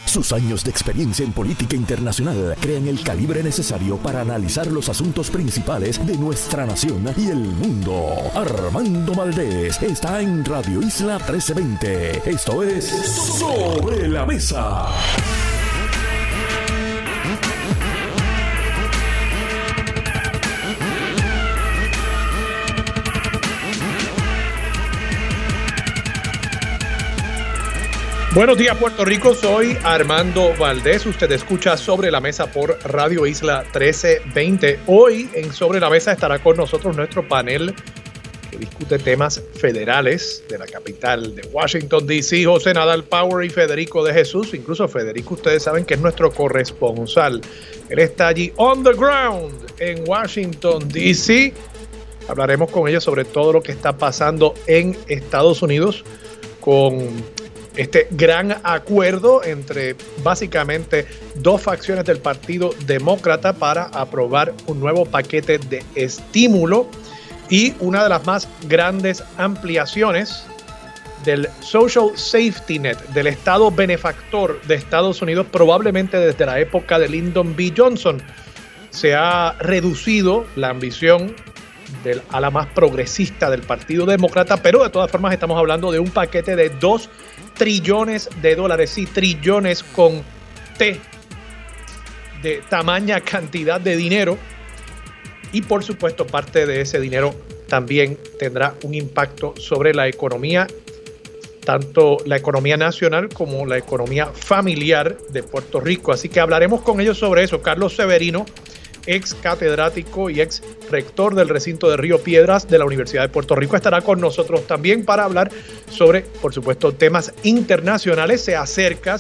Sus años de experiencia en política internacional crean el calibre necesario para analizar los asuntos principales de nuestra nación y el mundo. Armando Valdés está en Radio Isla 1320. Esto es Sobre la Mesa. Buenos días, Puerto Rico. Soy Armando Valdés. Usted escucha Sobre la Mesa por Radio Isla 1320. Hoy en Sobre la Mesa estará con nosotros nuestro panel que discute temas federales de la capital de Washington, D.C. José Nadal Power y Federico de Jesús. Incluso Federico, ustedes saben que es nuestro corresponsal. Él está allí on the ground en Washington, D.C. Hablaremos con ellos sobre todo lo que está pasando en Estados Unidos con este gran acuerdo entre básicamente dos facciones del Partido Demócrata para aprobar un nuevo paquete de estímulo y una de las más grandes ampliaciones del Social Safety Net, del Estado benefactor de Estados Unidos, probablemente desde la época de Lyndon B. Johnson. Se ha reducido la ambición del ala más progresista del Partido Demócrata, pero de todas formas estamos hablando de un paquete de $2 trillones, sí, trillones con T, de tamaña cantidad de dinero, y por supuesto parte de ese dinero también tendrá un impacto sobre la economía, tanto la economía nacional como la economía familiar de Puerto Rico. Así que hablaremos con ellos sobre eso. Carlos Severino, ex catedrático y ex rector del recinto de Río Piedras de la Universidad de Puerto Rico, estará con nosotros también para hablar sobre, por supuesto, temas internacionales. Se acerca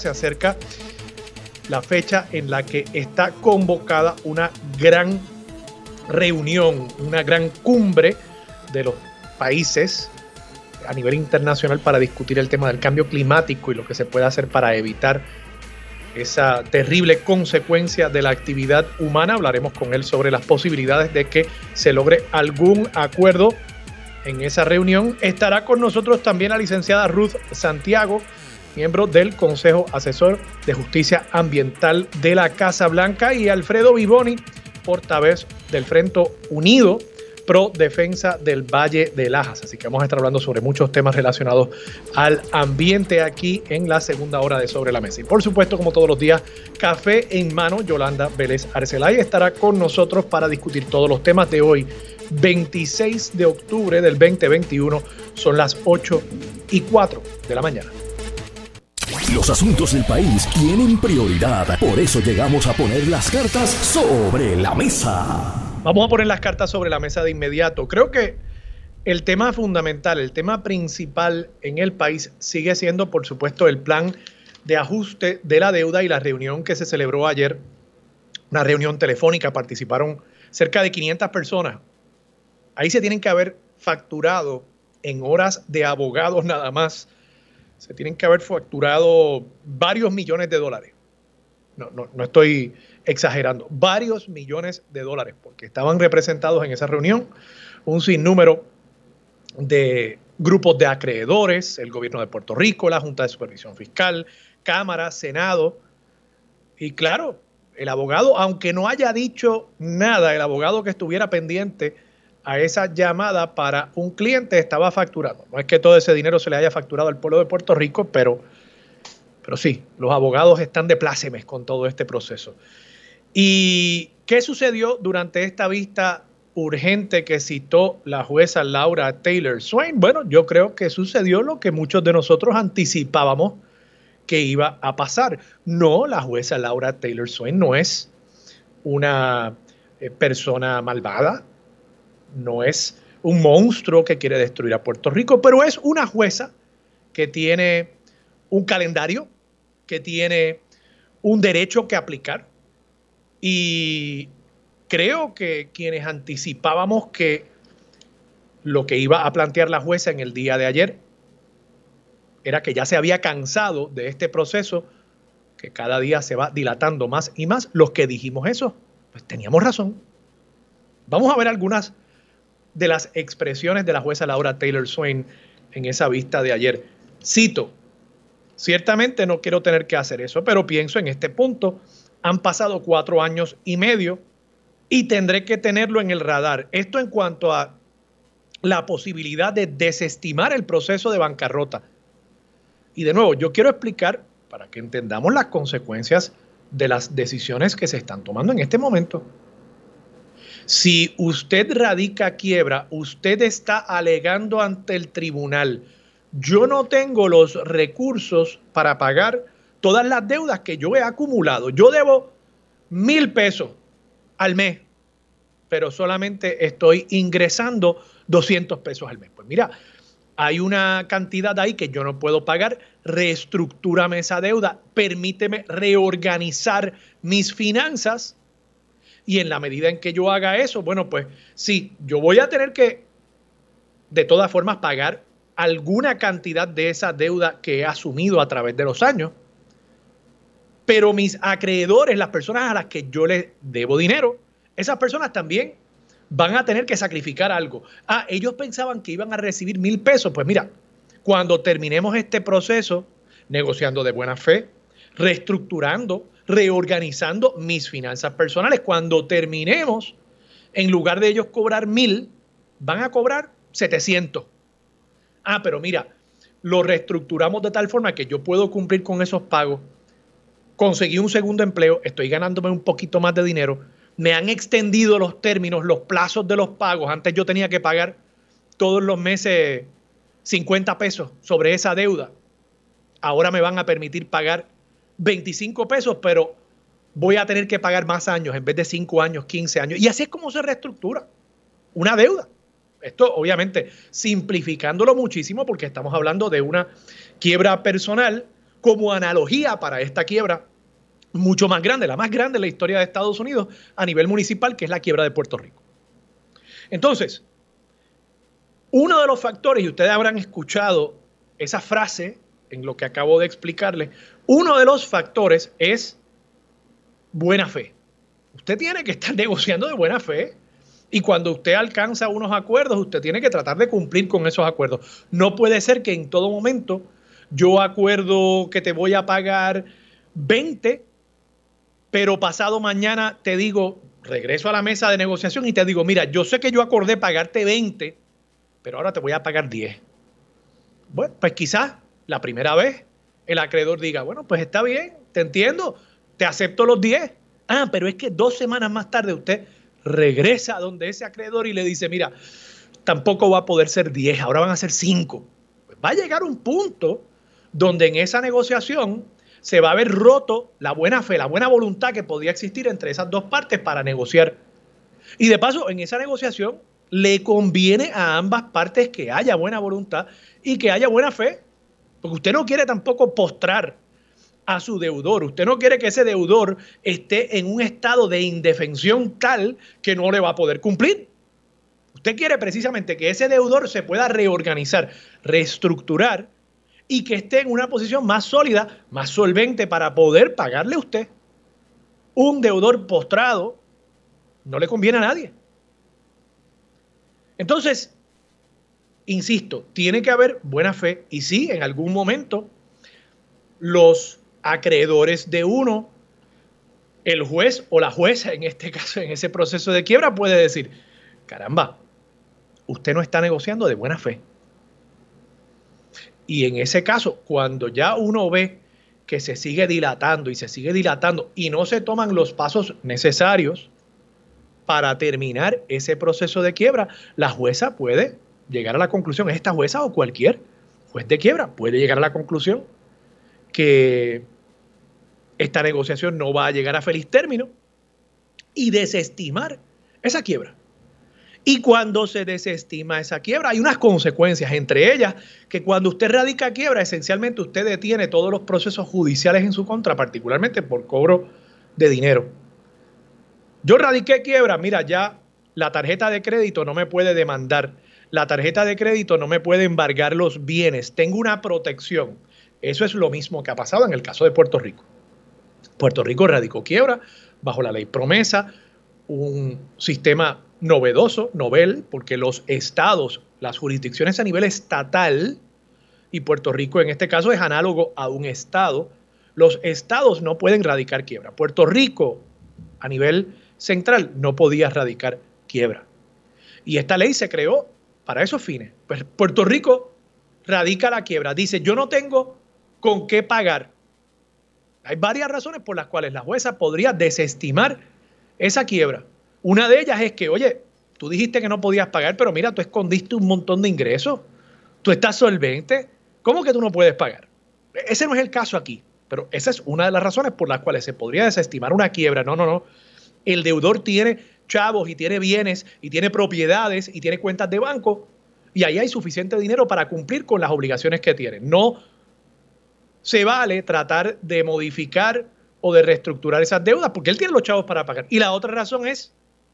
la fecha en la que está convocada una gran reunión, una gran cumbre de los países a nivel internacional para discutir el tema del cambio climático y lo que se puede hacer para evitar esa terrible consecuencia de la actividad humana. Hablaremos con él sobre las posibilidades de que se logre algún acuerdo en esa reunión. Estará con nosotros también la licenciada Ruth Santiago, miembro del Consejo Asesor de Justicia Ambiental de la Casa Blanca, y Alfredo Vivoni, portavoz del Frente Unido pro defensa del Valle de Lajas. Así que vamos a estar hablando sobre muchos temas relacionados al ambiente aquí en la segunda hora de Sobre la Mesa. Y por supuesto, como todos los días, café en mano. Yolanda Vélez Arcelay estará con nosotros para discutir todos los temas de hoy, 26 de octubre del 2021. Son las 8:04 de la mañana. Los asuntos del país tienen prioridad. Por eso llegamos a poner las cartas sobre la mesa. Vamos a poner las cartas sobre la mesa de inmediato. Creo que el tema fundamental, el tema principal en el país sigue siendo, por supuesto, el plan de ajuste de la deuda y la reunión que se celebró ayer, una reunión telefónica. Participaron cerca de 500 personas. Ahí se tienen que haber facturado en horas de abogados nada más. Se tienen que haber facturado varios millones de dólares. No estoy exagerando, varios millones de dólares, porque estaban representados en esa reunión un sinnúmero de grupos de acreedores, el gobierno de Puerto Rico, la Junta de Supervisión Fiscal, Cámara, Senado, y claro, el abogado, aunque no haya dicho nada, el abogado que estuviera pendiente a esa llamada para un cliente estaba facturando. No es que todo ese dinero se le haya facturado al pueblo de Puerto Rico, pero sí, los abogados están de plácemes con todo este proceso. ¿Y qué sucedió durante esta vista urgente que citó la jueza Laura Taylor Swain? Bueno, yo creo que sucedió lo que muchos de nosotros anticipábamos que iba a pasar. No, la jueza Laura Taylor Swain no es una persona malvada, no es un monstruo que quiere destruir a Puerto Rico, pero es una jueza que tiene un calendario, que tiene un derecho que aplicar, y creo que quienes anticipábamos que lo que iba a plantear la jueza en el día de ayer era que ya se había cansado de este proceso, que cada día se va dilatando más y más, los que dijimos eso, pues teníamos razón. Vamos a ver algunas de las expresiones de la jueza Laura Taylor Swain en esa vista de ayer. Cito: Ciertamente no quiero tener que hacer eso, pero pienso en este punto. Han pasado 4 años y medio y tendré que tenerlo en el radar. Esto en cuanto a la posibilidad de desestimar el proceso de bancarrota. Y de nuevo, yo quiero explicar para que entendamos las consecuencias de las decisiones que se están tomando en este momento. Si usted radica quiebra, usted está alegando ante el tribunal: yo no tengo los recursos para pagar todas las deudas que yo he acumulado. Yo debo $1,000 al mes, pero solamente estoy ingresando $200 al mes. Pues mira, hay una cantidad ahí que yo no puedo pagar. Reestructúrame esa deuda, permíteme reorganizar mis finanzas. Y en la medida en que yo haga eso, bueno, pues sí, yo voy a tener que, de todas formas, pagar alguna cantidad de esa deuda que he asumido a través de los años. Pero mis acreedores, las personas a las que yo les debo dinero, esas personas también van a tener que sacrificar algo. Ellos pensaban que iban a recibir $1,000. Pues mira, cuando terminemos este proceso, negociando de buena fe, reestructurando, reorganizando mis finanzas personales, cuando terminemos, en lugar de ellos cobrar 1,000, van a cobrar 700. Pero mira, lo reestructuramos de tal forma que yo puedo cumplir con esos pagos. Conseguí un segundo empleo, estoy ganándome un poquito más de dinero, me han extendido los términos, los plazos de los pagos. Antes yo tenía que pagar todos los meses $50 sobre esa deuda. Ahora me van a permitir pagar $25, pero voy a tener que pagar más años, en vez de 5 años, 15 años. Y así es como se reestructura una deuda. Esto obviamente simplificándolo muchísimo, porque estamos hablando de una quiebra personal como analogía para esta quiebra mucho más grande, la más grande en la historia de Estados Unidos a nivel municipal, que es la quiebra de Puerto Rico. Entonces, uno de los factores, y ustedes habrán escuchado esa frase en lo que acabo de explicarles, uno de los factores es buena fe. Usted tiene que estar negociando de buena fe, y cuando usted alcanza unos acuerdos, usted tiene que tratar de cumplir con esos acuerdos. No puede ser que en todo momento yo acuerdo que te voy a pagar 20, pero pasado mañana te digo, regreso a la mesa de negociación y te digo, mira, yo sé que yo acordé pagarte 20, pero ahora te voy a pagar 10. Bueno, pues quizás la primera vez el acreedor diga, bueno, pues está bien, te entiendo, te acepto los 10. Pero es que 2 semanas más tarde usted regresa a donde ese acreedor y le dice, mira, tampoco va a poder ser 10, ahora van a ser 5. Pues va a llegar un punto donde en esa negociación se va a ver roto la buena fe, la buena voluntad que podía existir entre esas dos partes para negociar. Y de paso, en esa negociación le conviene a ambas partes que haya buena voluntad y que haya buena fe, porque usted no quiere tampoco postrar a su deudor. Usted no quiere que ese deudor esté en un estado de indefensión tal que no le va a poder cumplir. Usted quiere precisamente que ese deudor se pueda reorganizar, reestructurar y que esté en una posición más sólida, más solvente para poder pagarle a usted. Un deudor postrado no le conviene a nadie. Entonces, insisto, tiene que haber buena fe y sí, en algún momento los acreedores de uno, el juez o la jueza, en este caso, en ese proceso de quiebra, puede decir, caramba, usted no está negociando de buena fe. Y en ese caso, cuando ya uno ve que se sigue dilatando y no se toman los pasos necesarios para terminar ese proceso de quiebra, la jueza puede llegar a la conclusión, esta jueza o cualquier juez de quiebra puede llegar a la conclusión que esta negociación no va a llegar a feliz término y desestimar esa quiebra. Y cuando se desestima esa quiebra, hay unas consecuencias, entre ellas que cuando usted radica quiebra, esencialmente usted detiene todos los procesos judiciales en su contra, particularmente por cobro de dinero. Yo radiqué quiebra, mira, ya la tarjeta de crédito no me puede demandar, la tarjeta de crédito no me puede embargar los bienes, tengo una protección. Eso es lo mismo que ha pasado en el caso de Puerto Rico. Puerto Rico radicó quiebra bajo la ley promesa, un sistema novedoso, novel, porque los estados, las jurisdicciones a nivel estatal y Puerto Rico en este caso es análogo a un estado. Los estados no pueden radicar quiebra. Puerto Rico, a nivel central, no podía radicar quiebra. Y esta ley se creó para esos fines. Pues Puerto Rico radica la quiebra. Dice, yo no tengo con qué pagar. Hay varias razones por las cuales la jueza podría desestimar esa quiebra. Una de ellas es que, oye, tú dijiste que no podías pagar, pero mira, tú escondiste un montón de ingresos. Tú estás solvente. ¿Cómo que tú no puedes pagar? Ese no es el caso aquí. Pero esa es una de las razones por las cuales se podría desestimar una quiebra. No. El deudor tiene chavos y tiene bienes y tiene propiedades y tiene cuentas de banco y ahí hay suficiente dinero para cumplir con las obligaciones que tiene. No se vale tratar de modificar o de reestructurar esas deudas porque él tiene los chavos para pagar. Y la otra razón es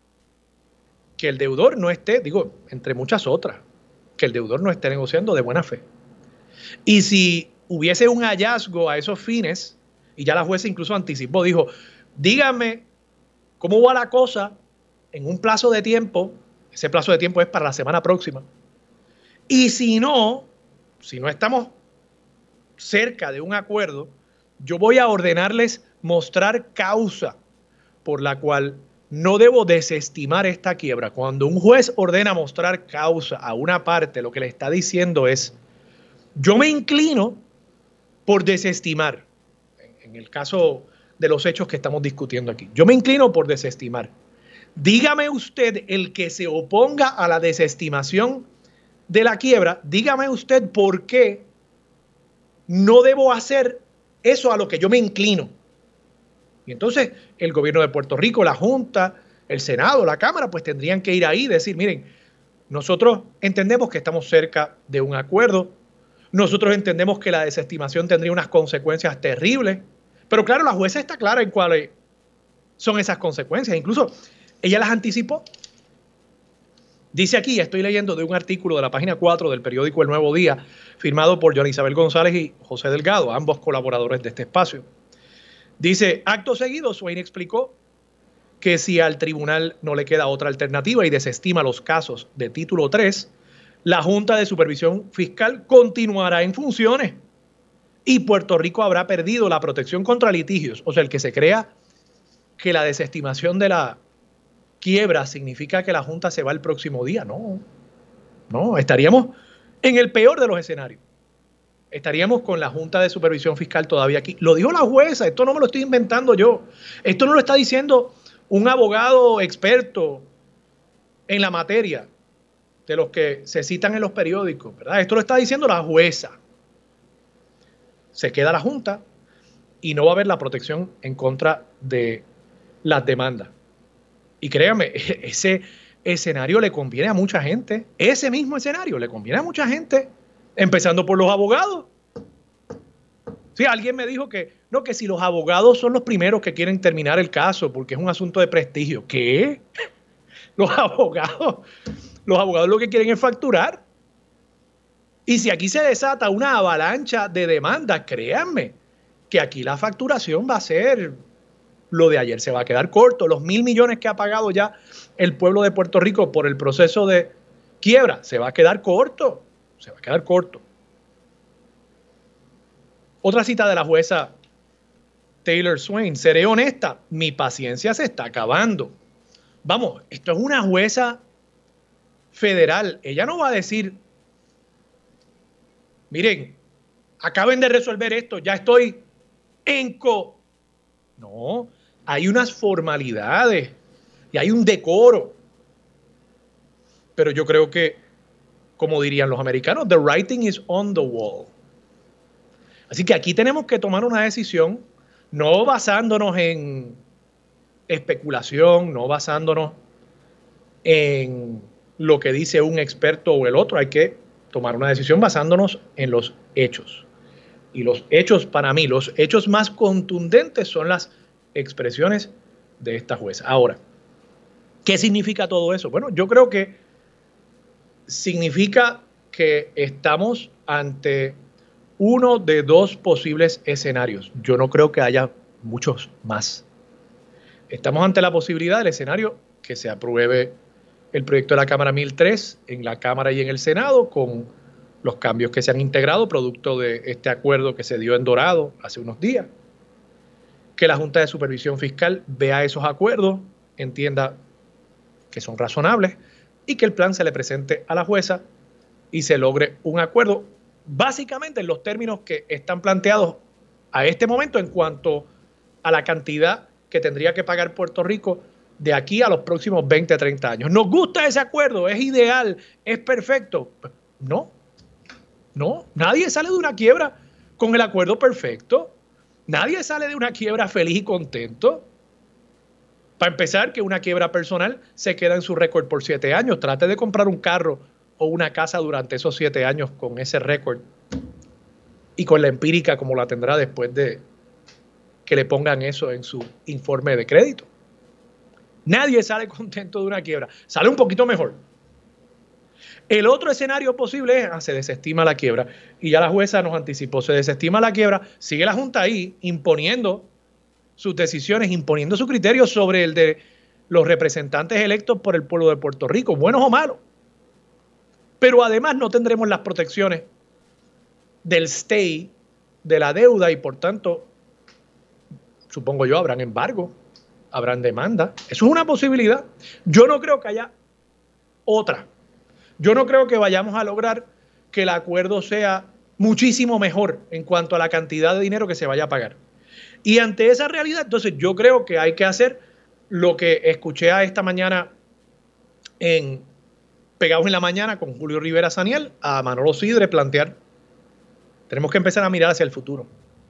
que el deudor no esté, digo, entre muchas otras, que el deudor no esté negociando de buena fe. Y si hubiese un hallazgo a esos fines, y ya la jueza incluso anticipó, dijo, dígame cómo va la cosa en un plazo de tiempo, ese plazo de tiempo es para la semana próxima, y si no estamos cerca de un acuerdo, yo voy a ordenarles mostrar causa por la cual no debo desestimar esta quiebra. Cuando un juez ordena mostrar causa a una parte, lo que le está diciendo es, yo me inclino por desestimar, en el caso de los hechos que estamos discutiendo aquí, yo me inclino por desestimar. Dígame usted, el que se oponga a la desestimación de la quiebra, dígame usted por qué no debo hacer eso a lo que yo me inclino. Y entonces el gobierno de Puerto Rico, la Junta, el Senado, la Cámara, pues tendrían que ir ahí y decir, miren, nosotros entendemos que estamos cerca de un acuerdo, nosotros entendemos que la desestimación tendría unas consecuencias terribles, pero claro, la jueza está clara en cuáles son esas consecuencias. Incluso ella las anticipó. Dice aquí, estoy leyendo de un artículo de la página 4 del periódico El Nuevo Día, firmado por Joana Isabel González y José Delgado, ambos colaboradores de este espacio. Dice, acto seguido, Swain explicó que si al tribunal no le queda otra alternativa y desestima los casos de título 3, la Junta de Supervisión Fiscal continuará en funciones y Puerto Rico habrá perdido la protección contra litigios. O sea, el que se crea que la desestimación de la quiebra significa que la Junta se va el próximo día. No, estaríamos en el peor de los escenarios. Estaríamos con la Junta de Supervisión Fiscal todavía aquí. Lo dijo la jueza, esto no me lo estoy inventando yo. Esto no lo está diciendo un abogado experto en la materia de los que se citan en los periódicos, ¿verdad? Esto lo está diciendo la jueza. Se queda la Junta y no va a haber la protección en contra de las demandas. Y créanme, ese escenario le conviene a mucha gente. Ese mismo escenario le conviene a mucha gente, empezando por los abogados. Sí, alguien me dijo que no, que si los abogados son los primeros que quieren terminar el caso porque es un asunto de prestigio. ¿Qué? Los abogados lo que quieren es facturar. Y si aquí se desata una avalancha de demandas, créanme que aquí la facturación va a ser lo de ayer, se va a quedar corto. Los 1.000 millones que ha pagado ya el pueblo de Puerto Rico por el proceso de quiebra, se va a quedar corto. Se va a quedar corto. Otra cita de la jueza Taylor Swain. Seré honesta, mi paciencia se está acabando. Vamos, esto es una jueza federal. Ella no va a decir, miren, acaben de resolver esto, ya estoy No, hay unas formalidades y hay un decoro. Pero yo creo que, como dirían los americanos, the writing is on the wall. Así que aquí tenemos que tomar una decisión, no basándonos en especulación, no basándonos en lo que dice un experto o el otro. Hay que tomar una decisión basándonos en los hechos. Y los hechos, para mí, los hechos más contundentes son las expresiones de esta jueza. Ahora, ¿qué significa todo eso? Bueno, yo creo que significa que estamos ante uno de dos posibles escenarios. Yo no creo que haya muchos más. Estamos ante la posibilidad del escenario que se apruebe el proyecto de la Cámara 1003 en la Cámara y en el Senado con los cambios que se han integrado producto de este acuerdo que se dio en Dorado hace unos días, que la Junta de Supervisión Fiscal vea esos acuerdos, entienda que son razonables y que el plan se le presente a la jueza y se logre un acuerdo, básicamente en los términos que están planteados a este momento en cuanto a la cantidad que tendría que pagar Puerto Rico de aquí a los próximos 20, 30 años. ¿Nos gusta ese acuerdo? ¿Es ideal? ¿Es perfecto? No, nadie sale de una quiebra con el acuerdo perfecto. Nadie sale de una quiebra feliz y contento. Para empezar, que una quiebra personal se queda en su récord por 7 años. Trate de comprar un carro o una casa durante esos 7 años con ese récord y con la empírica como la tendrá después de que le pongan eso en su informe de crédito. Nadie sale contento de una quiebra. Sale un poquito mejor. El otro escenario posible es, se desestima la quiebra. Y ya la jueza nos anticipó, se desestima la quiebra, sigue la Junta ahí imponiendo sus decisiones, imponiendo su criterio sobre el de los representantes electos por el pueblo de Puerto Rico, buenos o malos. Pero además no tendremos las protecciones del stay de la deuda y por tanto, supongo yo, habrán embargo, habrán demanda. Eso es una posibilidad. Yo no creo que haya otra. Yo no creo que vayamos a lograr que el acuerdo sea muchísimo mejor en cuanto a la cantidad de dinero que se vaya a pagar. Y ante esa realidad, entonces yo creo que hay que hacer lo que escuché a esta mañana en Pegados en la Mañana con Julio Rivera Saniel, a Manolo Sidre plantear. Tenemos que empezar a mirar hacia el futuro.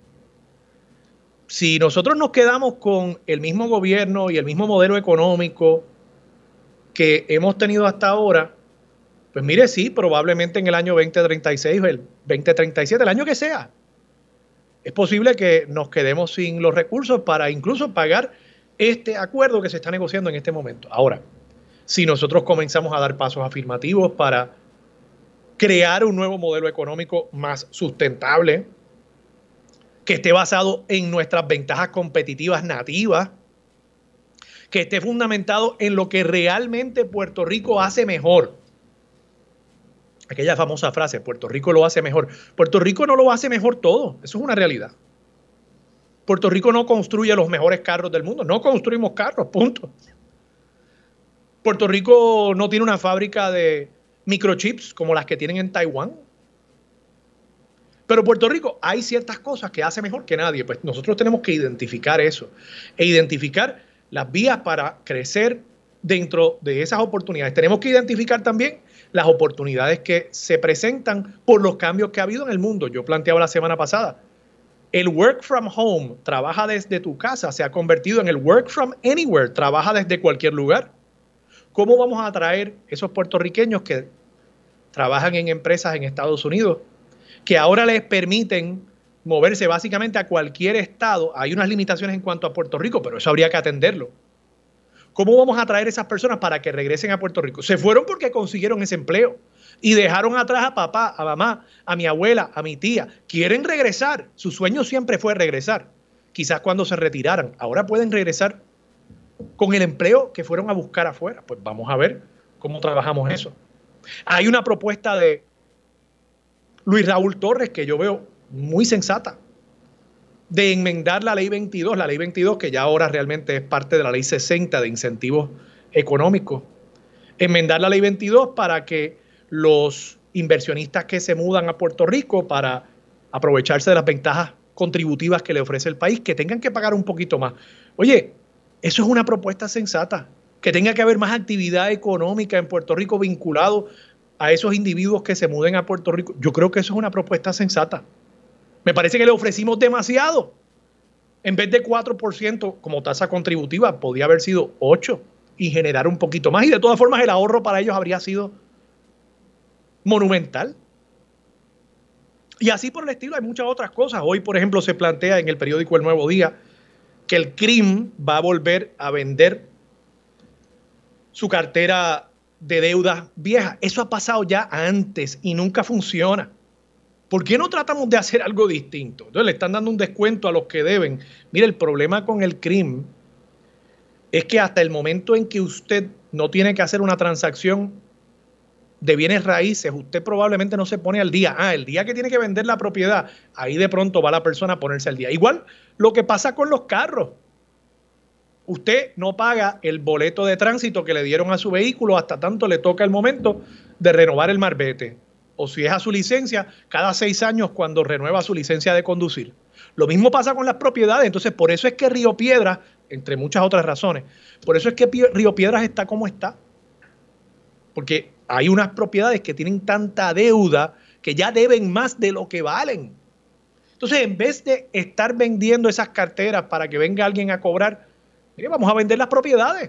Si nosotros nos quedamos con el mismo gobierno y el mismo modelo económico que hemos tenido hasta ahora, pues mire, sí, probablemente en el año 2036, el 2037, el año que sea, es posible que nos quedemos sin los recursos para incluso pagar este acuerdo que se está negociando en este momento. Ahora, si nosotros comenzamos a dar pasos afirmativos para crear un nuevo modelo económico más sustentable, que esté basado en nuestras ventajas competitivas nativas, que esté fundamentado en lo que realmente Puerto Rico hace mejor. Aquella famosa frase, Puerto Rico lo hace mejor. Puerto Rico no lo hace mejor todo, eso es una realidad. Puerto Rico no construye los mejores carros del mundo, no construimos carros, punto. Puerto Rico no tiene una fábrica de microchips como las que tienen en Taiwán. Pero Puerto Rico hay ciertas cosas que hace mejor que nadie. Pues nosotros tenemos que identificar eso e identificar las vías para crecer dentro de esas oportunidades. Tenemos que identificar también las oportunidades que se presentan por los cambios que ha habido en el mundo. Yo planteaba la semana pasada, el work from home, trabaja desde tu casa, se ha convertido en el work from anywhere, trabaja desde cualquier lugar. ¿Cómo vamos a atraer esos puertorriqueños que trabajan en empresas en Estados Unidos, que ahora les permiten moverse básicamente a cualquier estado? Hay unas limitaciones en cuanto a Puerto Rico, pero eso habría que atenderlo. ¿Cómo vamos a atraer esas personas para que regresen a Puerto Rico? Se fueron porque consiguieron ese empleo y dejaron atrás a papá, a mamá, a mi abuela, a mi tía. Quieren regresar. Su sueño siempre fue regresar. Quizás cuando se retiraran. Ahora pueden regresar con el empleo que fueron a buscar afuera. Pues vamos a ver cómo trabajamos eso. Hay una propuesta de Luis Raúl Torres que yo veo muy sensata, de enmendar la ley 22 que ya ahora realmente es parte de la ley 60 de incentivos económicos. Enmendar la ley 22 para que los inversionistas que se mudan a Puerto Rico para aprovecharse de las ventajas contributivas que le ofrece el país, que tengan que pagar un poquito más. Oye, eso es una propuesta sensata, que tenga que haber más actividad económica en Puerto Rico vinculado a esos individuos que se muden a Puerto Rico. Yo creo que eso es una propuesta sensata. Me parece que le ofrecimos demasiado. En vez de 4% como tasa contributiva, podía haber sido 8% y generar un poquito más. Y de todas formas, el ahorro para ellos habría sido monumental. Y así por el estilo hay muchas otras cosas. Hoy, por ejemplo, se plantea en el periódico El Nuevo Día que el CRIM va a volver a vender su cartera de deudas viejas. Eso ha pasado ya antes y nunca funciona. ¿Por qué no tratamos de hacer algo distinto? Entonces le están dando un descuento a los que deben. Mire, el problema con el CRIM es que hasta el momento en que usted no tiene que hacer una transacción, de bienes raíces, usted probablemente no se pone al día. El día que tiene que vender la propiedad, ahí de pronto va la persona a ponerse al día. Igual lo que pasa con los carros. Usted no paga el boleto de tránsito que le dieron a su vehículo hasta tanto le toca el momento de renovar el marbete. O si es a su licencia, cada 6 años cuando renueva su licencia de conducir. Lo mismo pasa con las propiedades. Entonces, por eso es que Río Piedras, entre muchas otras razones, por eso es que Río Piedras está como está. Porque hay unas propiedades que tienen tanta deuda que ya deben más de lo que valen. Entonces, en vez de estar vendiendo esas carteras para que venga alguien a cobrar, vamos a vender las propiedades.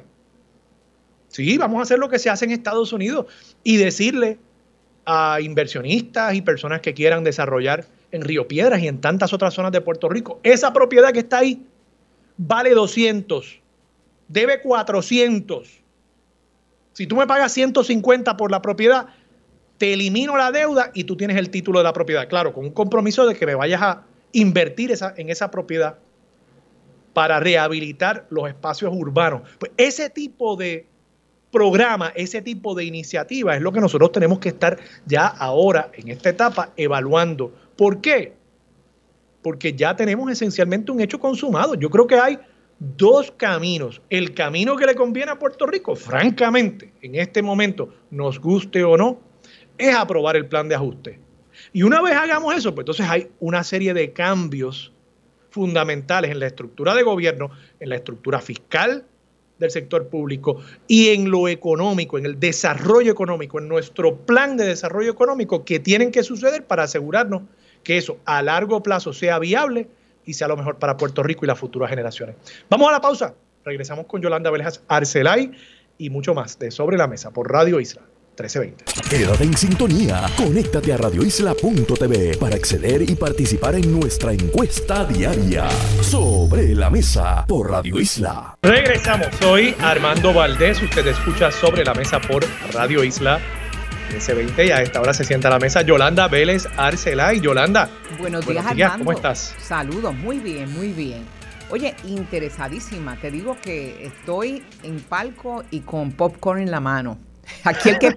Sí, vamos a hacer lo que se hace en Estados Unidos y decirle a inversionistas y personas que quieran desarrollar en Río Piedras y en tantas otras zonas de Puerto Rico, esa propiedad que está ahí vale 200, debe 400. Si tú me pagas 150 por la propiedad, te elimino la deuda y tú tienes el título de la propiedad. Claro, con un compromiso de que me vayas a invertir en esa propiedad para rehabilitar los espacios urbanos. Pues ese tipo de programa, ese tipo de iniciativa es lo que nosotros tenemos que estar ya ahora en esta etapa evaluando. ¿Por qué? Porque ya tenemos esencialmente un hecho consumado. Yo creo que hay 2 caminos. El camino que le conviene a Puerto Rico, francamente, en este momento, nos guste o no, es aprobar el plan de ajuste. Y una vez hagamos eso, pues entonces hay una serie de cambios fundamentales en la estructura de gobierno, en la estructura fiscal del sector público y en lo económico, en el desarrollo económico, en nuestro plan de desarrollo económico que tienen que suceder para asegurarnos que eso a largo plazo sea viable y sea lo mejor para Puerto Rico y las futuras generaciones. Vamos a la pausa. Regresamos con Yolanda Vélez Arcelay y mucho más de Sobre la Mesa por Radio Isla 1320. Quédate en sintonía. Conéctate a radioisla.tv para acceder y participar en nuestra encuesta diaria. Sobre la Mesa por Radio Isla. Regresamos. Soy Armando Valdés. Usted escucha Sobre la Mesa por Radio Isla 1320 y a esta hora se sienta a la mesa Yolanda Vélez Arcelay. Yolanda. Buenos días, Armando. ¿Cómo estás? Saludos. Muy bien, muy bien. Oye, interesadísima. Te digo que estoy en palco y con popcorn en la mano. Aquí el que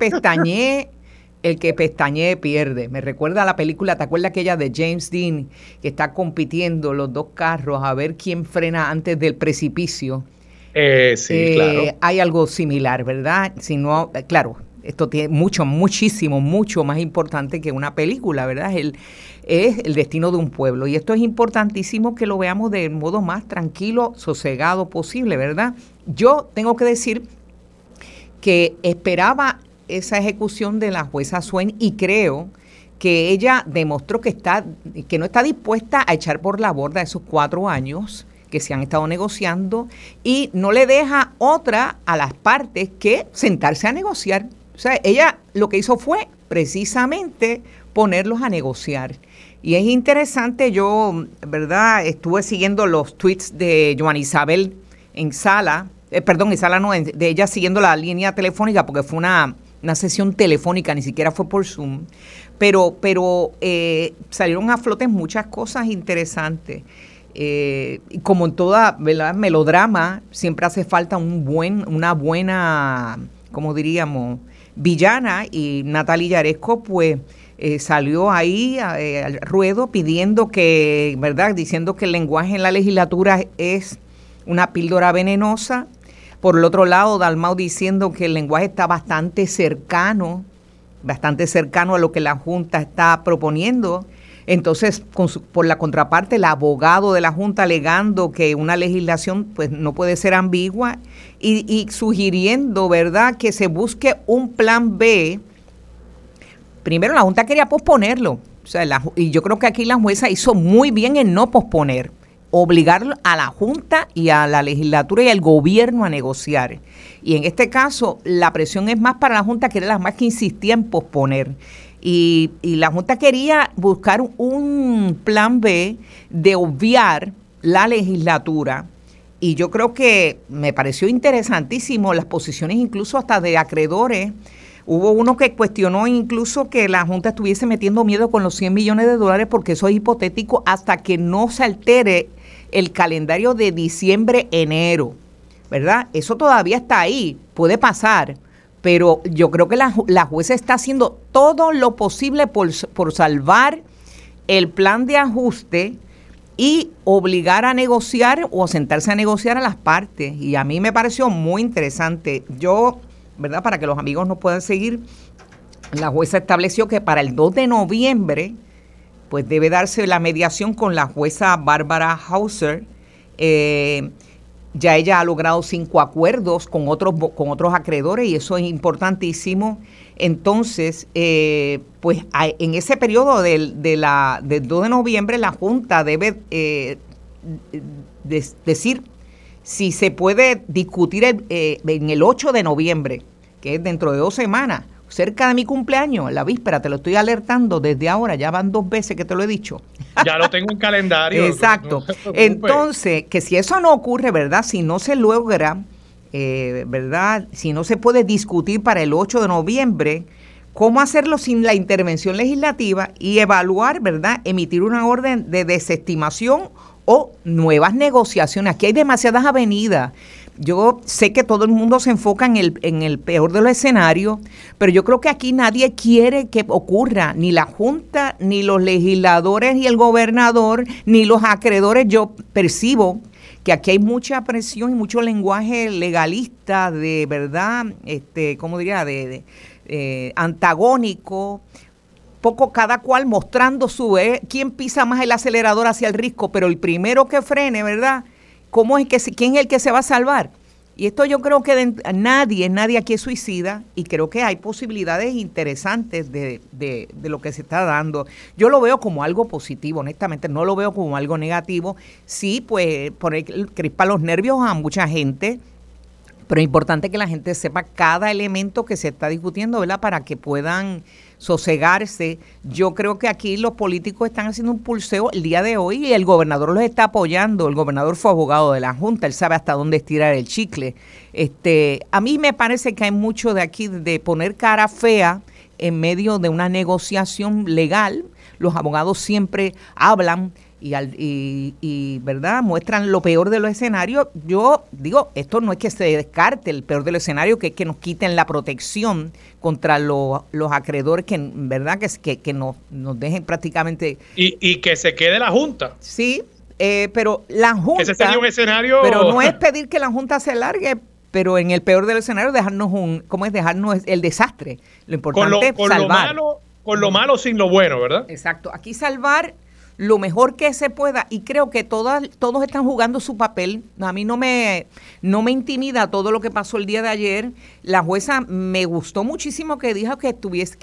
pestañee pierde. Me recuerda a la película, ¿te acuerdas aquella de James Dean? Que está compitiendo los 2 carros a ver quién frena antes del precipicio. Sí, claro. Hay algo similar, ¿verdad? Si no, claro, esto tiene mucho más importante que una película, ¿verdad? Es el destino de un pueblo. Y esto es importantísimo que lo veamos del modo más tranquilo, sosegado posible, ¿verdad? Yo tengo que decir que esperaba esa ejecución de la jueza Swain y creo que ella demostró que no está dispuesta a echar por la borda esos 4 años que se han estado negociando y no le deja otra a las partes que sentarse a negociar. O sea, ella lo que hizo fue precisamente ponerlos a negociar. Y es interesante, yo, ¿verdad? Estuve siguiendo los tweets de Joana Isabel en sala, de ella siguiendo la línea telefónica porque fue una sesión telefónica, ni siquiera fue por Zoom, pero salieron a flote muchas cosas interesantes. Y como en toda, ¿verdad?, melodrama, siempre hace falta una buena, como diríamos, villana, y Natalia Yaresco, pues, salió ahí al ruedo pidiendo que, ¿verdad?, diciendo que el lenguaje en la legislatura es una píldora venenosa. Por el otro lado, Dalmau diciendo que el lenguaje está bastante cercano a lo que la Junta está proponiendo. Entonces, por la contraparte, el abogado de la Junta alegando que una legislación pues no puede ser ambigua y sugiriendo, ¿verdad?, que se busque un plan B. Primero, la Junta quería posponerlo. O sea, y yo creo que aquí la jueza hizo muy bien en no posponer. Obligar a la Junta y a la legislatura y al gobierno a negociar. Y en este caso, la presión es más para la Junta, que era la más que insistía en posponer. Y la Junta quería buscar un plan B de obviar la legislatura. Y yo creo que me pareció interesantísimo las posiciones incluso hasta de acreedores. Hubo uno que cuestionó incluso que la Junta estuviese metiendo miedo con los $100 millones porque eso es hipotético hasta que no se altere el calendario de diciembre-enero, ¿verdad? Eso todavía está ahí, puede pasar, pero yo creo que la jueza está haciendo todo lo posible por salvar el plan de ajuste y obligar a negociar o sentarse a negociar a las partes. Y a mí me pareció muy interesante. Yo, ¿verdad? Para que los amigos nos puedan seguir, la jueza estableció que para el 2 de noviembre, pues debe darse la mediación con la jueza Barbara Hauser. Ya ella ha logrado 5 acuerdos con otros acreedores y eso es importantísimo. Entonces, pues en ese periodo del 2 de noviembre, la Junta debe decir si se puede discutir en el 8 de noviembre, que es dentro de 2 semanas, cerca de mi cumpleaños, en la víspera, te lo estoy alertando desde ahora, ya van 2 veces que te lo he dicho. Ya lo tengo en calendario. Exacto. No entonces, que si eso no ocurre, ¿verdad? Si no se logra, ¿verdad? Si no se puede discutir para el 8 de noviembre, ¿cómo hacerlo sin la intervención legislativa y evaluar, ¿verdad? Emitir una orden de desestimación o nuevas negociaciones? Aquí hay demasiadas avenidas. Yo sé que todo el mundo se enfoca en el peor de los escenarios, pero yo creo que aquí nadie quiere que ocurra, ni la Junta, ni los legisladores, ni el gobernador, ni los acreedores. Yo percibo que aquí hay mucha presión y mucho lenguaje legalista de verdad, ¿cómo diría? Antagónico, poco cada cual mostrando quién pisa más el acelerador hacia el risco, pero el primero que frene, ¿verdad? ¿Quién es el que se va a salvar? Y esto yo creo que nadie aquí es suicida y creo que hay posibilidades interesantes de lo que se está dando. Yo lo veo como algo positivo, honestamente, no lo veo como algo negativo. Sí, pues crispa los nervios a mucha gente, pero es importante que la gente sepa cada elemento que se está discutiendo, ¿verdad? Para que puedan sosegarse. Yo creo que aquí los políticos están haciendo un pulseo el día de hoy y el gobernador los está apoyando. El gobernador fue abogado de la Junta, él sabe hasta dónde estirar el chicle. A mí me parece que hay mucho de aquí de poner cara fea en medio de una negociación legal. Los abogados siempre hablan y ¿verdad? Muestran lo peor de los escenarios. Yo digo, esto no es que se descarte el peor de los escenarios, que es que nos quiten la protección contra los acreedores, que verdad que nos dejen prácticamente... Y que se quede la Junta. Sí, pero la Junta... Ese sería un escenario... Pero no es pedir que la Junta se largue, pero en el peor de los escenarios dejarnos dejarnos el desastre. Lo importante es salvar. Con lo malo sin lo bueno, ¿verdad? Exacto. Aquí salvar lo mejor que se pueda, y creo que todos están jugando su papel. A mí no me intimida todo lo que pasó el día de ayer. La jueza me gustó muchísimo que dijo que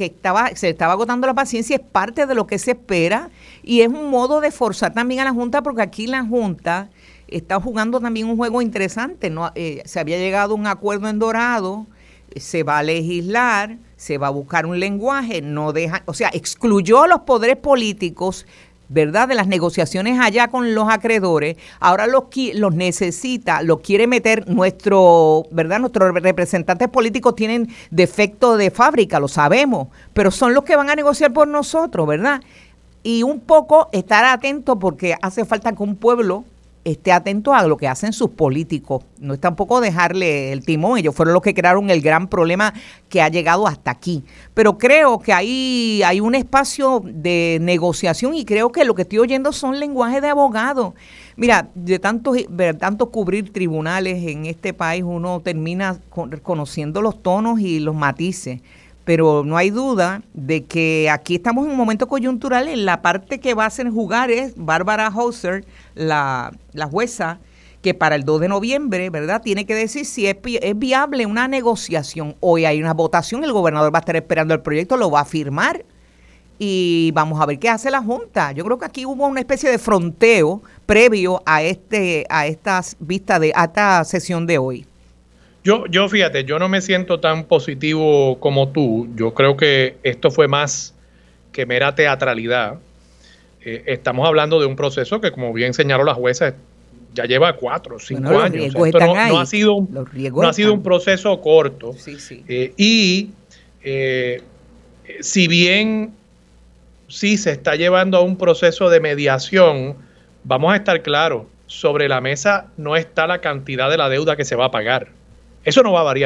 se estaba agotando la paciencia, es parte de lo que se espera, y es un modo de forzar también a la Junta, porque aquí la Junta está jugando también un juego interesante, ¿no? Se había llegado a un acuerdo en Dorado, se va a legislar, se va a buscar un lenguaje, excluyó a los poderes políticos, ¿verdad?, de las negociaciones allá con los acreedores. Ahora los necesita, los quiere meter nuestros representantes políticos tienen defecto de fábrica, lo sabemos, pero son los que van a negociar por nosotros, ¿verdad? Y un poco estar atento, porque hace falta que un pueblo esté atento a lo que hacen sus políticos. No es tampoco dejarle el timón, ellos fueron los que crearon el gran problema que ha llegado hasta aquí. Pero creo que hay un espacio de negociación, y creo que lo que estoy oyendo son lenguajes de abogados. Mira, de tanto cubrir tribunales en este país, uno termina conociendo los tonos y los matices. Pero no hay duda de que aquí estamos en un momento coyuntural. En la parte que va a hacer jugar es Barbara Hauser, la jueza, que para el 2 de noviembre, ¿verdad?, tiene que decir si es viable una negociación. Hoy hay una votación, el gobernador va a estar esperando el proyecto, lo va a firmar y vamos a ver qué hace la Junta. Yo creo que aquí hubo una especie de fronteo previo a esta sesión de hoy. Yo fíjate, yo no me siento tan positivo como tú. Yo creo que esto fue más que mera teatralidad. Estamos hablando de un proceso que, como bien señaló la jueza, ya lleva 4 o 5 años. O sea, esto no ha sido un proceso corto. Sí. Si bien sí se está llevando a un proceso de mediación, vamos a estar claros, sobre la mesa no está la cantidad de la deuda que se va a pagar. Eso no va a variar.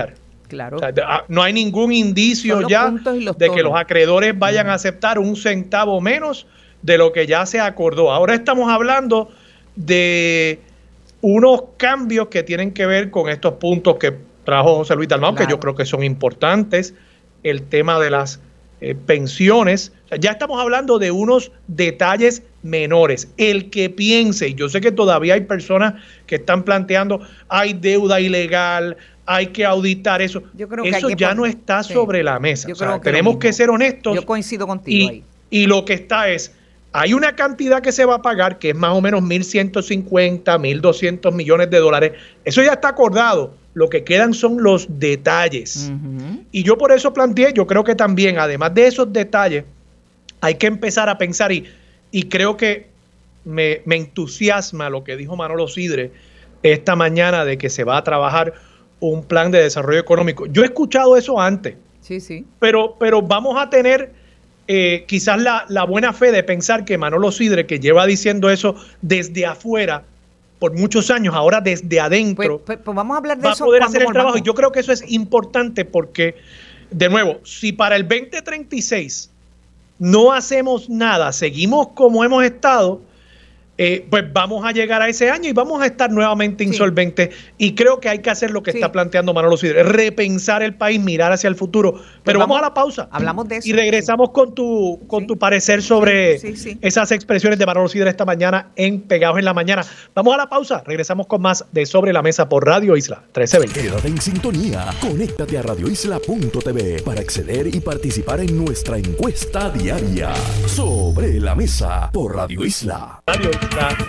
Claro. O sea, no hay ningún indicio ya de que los acreedores vayan a aceptar un centavo menos de lo que ya se acordó. Ahora estamos hablando de unos cambios que tienen que ver con estos puntos que trajo José Luis Dalmau, que yo creo que son importantes. El tema de las pensiones. O sea, ya estamos hablando de unos detalles menores. El que piense, y yo sé que todavía hay personas que están planteando, hay deuda ilegal, hay que auditar eso. Yo creo que eso ya no está sobre la mesa. O sea, tenemos que ser honestos. Yo coincido contigo ahí. Y lo que está es, hay una cantidad que se va a pagar que es más o menos 1.150, 1.200 millones de dólares. Eso ya está acordado. Lo que quedan son los detalles. Y yo por eso planteé, yo creo que también, además de esos detalles, hay que empezar a pensar, y creo que me entusiasma lo que dijo Manolo Sidre esta mañana de que se va a trabajar un plan de desarrollo económico. Yo he escuchado eso antes. Sí. Pero vamos a tener quizás la buena fe de pensar que Manolo Sidre, que lleva diciendo eso desde afuera por muchos años, ahora desde adentro, pues vamos a hablar de va eso a poder hacer el trabajo. Y yo creo que eso es importante porque, de nuevo, si para el 2036 no hacemos nada, seguimos como hemos estado, pues vamos a llegar a ese año y vamos a estar nuevamente insolventes. Y creo que hay que hacer lo que está planteando Manolo Sidre, repensar el país, mirar hacia el futuro. Pero vamos a la pausa. Hablamos de eso. Y regresamos con tu parecer sobre esas expresiones de Manolo Sidre esta mañana en Pegados en la Mañana. Vamos a la pausa. Regresamos con más de Sobre la Mesa por Radio Isla 1320. Quédate en sintonía. Conéctate a radioisla.tv para acceder y participar en nuestra encuesta diaria. Sobre la Mesa por Radio Isla. Radio Isla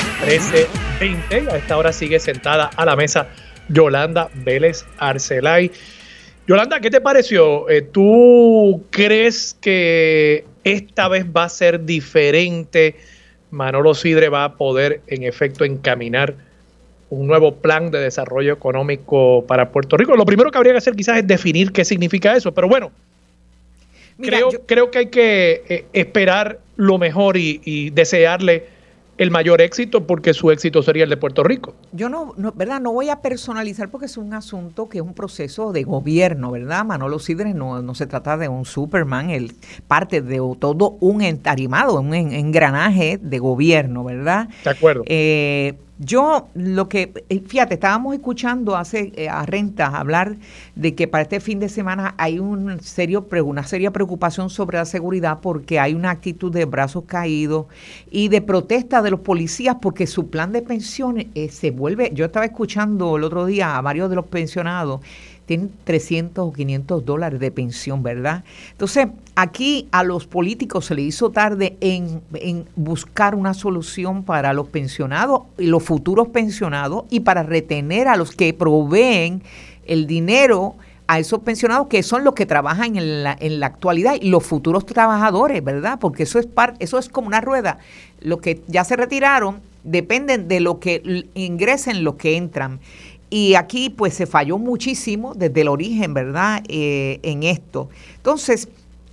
1320. A esta hora sigue sentada a la mesa Yolanda Vélez Arcelay. Yolanda, ¿qué te pareció? ¿Tú crees que esta vez va a ser diferente? Manolo Sidre va a poder, en efecto, encaminar un nuevo plan de desarrollo económico para Puerto Rico. Lo primero que habría que hacer quizás es definir qué significa eso, pero bueno, mira, creo que hay que esperar lo mejor y desearle el mayor éxito, porque su éxito sería el de Puerto Rico. Yo no voy a personalizar porque es un asunto que es un proceso de gobierno, ¿verdad? Manolo Sidre no se trata de un Superman, él parte de todo un entarimado, un engranaje de gobierno, ¿verdad? De acuerdo. Fíjate, estábamos escuchando a Rentas hablar de que para este fin de semana hay una seria preocupación sobre la seguridad porque hay una actitud de brazos caídos y de protesta de los policías porque su plan de pensiones se vuelve. Yo estaba escuchando el otro día a varios de los pensionados, tienen 300 o 500 dólares de pensión, ¿verdad? Entonces, aquí a los políticos se les hizo tarde en buscar una solución para los pensionados y los futuros pensionados y para retener a los que proveen el dinero a esos pensionados que son los que trabajan en la actualidad y los futuros trabajadores, ¿verdad? Porque eso es como una rueda. Los que ya se retiraron dependen de lo que ingresen los que entran. Y aquí pues se falló muchísimo desde el origen, ¿verdad? En esto. Entonces,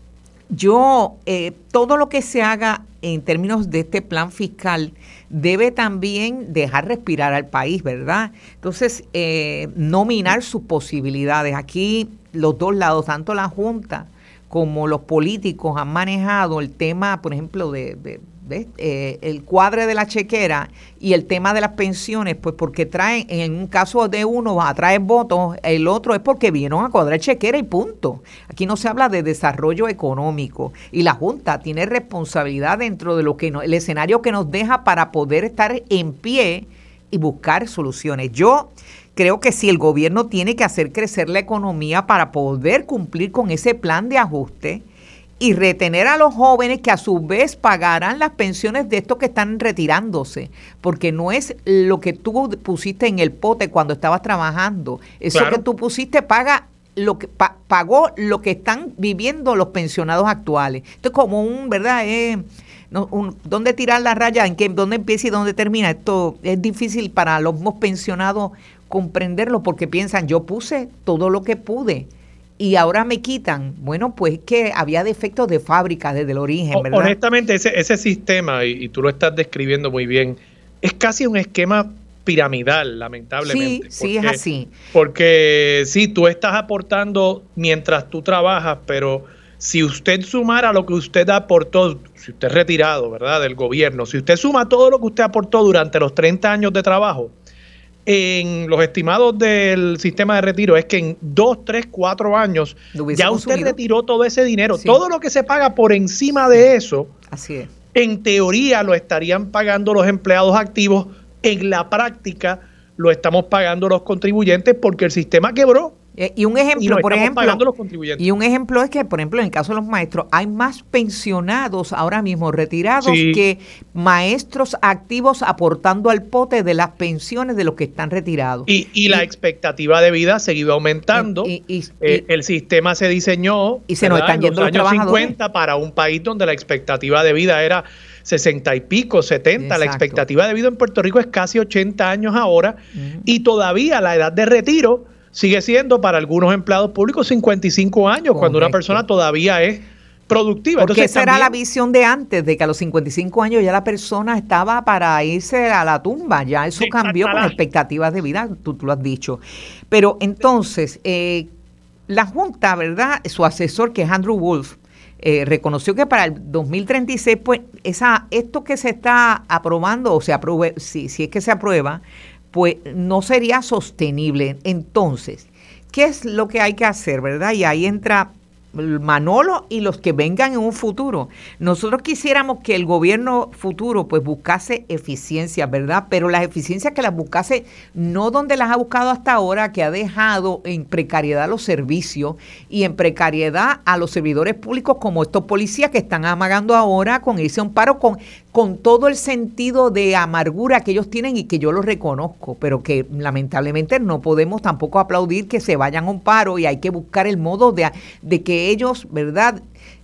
todo lo que se haga en términos de este plan fiscal debe también dejar respirar al país, ¿verdad? Entonces, no minar sus posibilidades. Aquí los dos lados, tanto la Junta como los políticos han manejado el tema, por ejemplo, el cuadre de la chequera y el tema de las pensiones, pues porque traen, en un caso de uno va a traer votos, el otro es porque vinieron a cuadrar chequera y punto. Aquí no se habla de desarrollo económico y la Junta tiene responsabilidad dentro de el escenario que nos deja para poder estar en pie y buscar soluciones. Yo creo que si el gobierno tiene que hacer crecer la economía para poder cumplir con ese plan de ajuste y retener a los jóvenes que a su vez pagarán las pensiones de estos que están retirándose, porque no es lo que tú pusiste en el pote cuando estabas trabajando, eso que tú pusiste pagó lo que están viviendo los pensionados actuales. Esto es como ¿verdad? ¿Dónde tirar la raya? ¿Dónde empieza y dónde termina? Esto es difícil para los mismos pensionados comprenderlo porque piensan, yo puse todo lo que pude y ahora me quitan. Bueno, pues es que había defectos de fábrica desde el origen, ¿verdad? Honestamente, ese sistema, y tú lo estás describiendo muy bien, es casi un esquema piramidal, lamentablemente. Sí, es así. Porque sí, tú estás aportando mientras tú trabajas, pero si usted sumara lo que usted aportó, si usted es retirado, ¿verdad?, del gobierno, si usted suma todo lo que usted aportó durante los 30 años de trabajo, en los estimados del sistema de retiro es que en 2, 3, 4 años ya usted retiró todo ese dinero. Sí. Todo lo que se paga por encima de eso, así es, en teoría lo estarían pagando los empleados activos. En la práctica lo estamos pagando los contribuyentes porque el sistema quebró. Y un ejemplo, un ejemplo es que, por ejemplo, en el caso de los maestros, hay más pensionados ahora mismo retirados que maestros activos aportando al pote de las pensiones de los que están retirados. Y la expectativa de vida ha seguido aumentando. El sistema se diseñó y se nos están yendo los años 50 para un país donde la expectativa de vida era 60 y pico, 70. Exacto. La expectativa de vida en Puerto Rico es casi 80 años ahora. Y todavía la edad de retiro sigue siendo para algunos empleados públicos 55 años, cuando una persona todavía es productiva. Porque entonces, esa era la visión de antes, de que a los 55 años ya la persona estaba para irse a la tumba. Ya eso cambió con expectativas de vida, tú lo has dicho. Pero entonces, la Junta, ¿verdad?, su asesor, que es Andrew Wolf, reconoció que para el 2036, pues, esto que se está aprobando, o se apruebe, si es que se aprueba, pues no sería sostenible. Entonces, ¿qué es lo que hay que hacer, verdad? Y ahí entra Manolo y los que vengan en un futuro. Nosotros quisiéramos que el gobierno futuro pues buscase eficiencias, ¿verdad? Pero las eficiencias que las buscase no donde las ha buscado hasta ahora, que ha dejado en precariedad los servicios y en precariedad a los servidores públicos, como estos policías que están amagando ahora con irse a un paro con todo el sentido de amargura que ellos tienen y que yo los reconozco, pero que lamentablemente no podemos tampoco aplaudir que se vayan a un paro, y hay que buscar el modo de que ellos, ¿verdad?,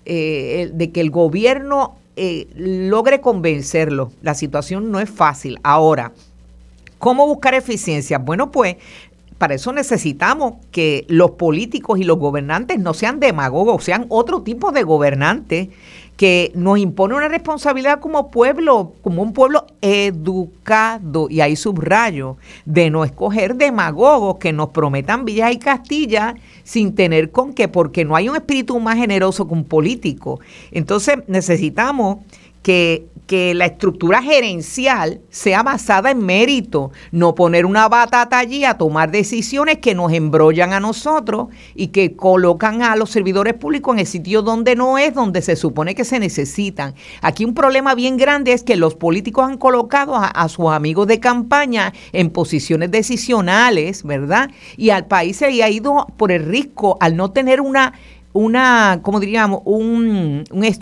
de que el gobierno logre convencerlos. La situación no es fácil. Ahora, ¿cómo buscar eficiencia? Bueno, pues para eso necesitamos que los políticos y los gobernantes no sean demagogos, sean otro tipo de gobernantes que nos impone una responsabilidad como pueblo, como un pueblo educado, y ahí subrayo, de no escoger demagogos que nos prometan villas y castillas sin tener con qué, porque no hay un espíritu más generoso que un político. Entonces necesitamos que la estructura gerencial sea basada en mérito, no poner una batata allí a tomar decisiones que nos embrollan a nosotros y que colocan a los servidores públicos en el sitio donde no es, donde se supone que se necesitan. Aquí un problema bien grande es que los políticos han colocado a sus amigos de campaña en posiciones decisionales, ¿verdad? Y al país se le ha ido por el risco al no tener como diríamos, un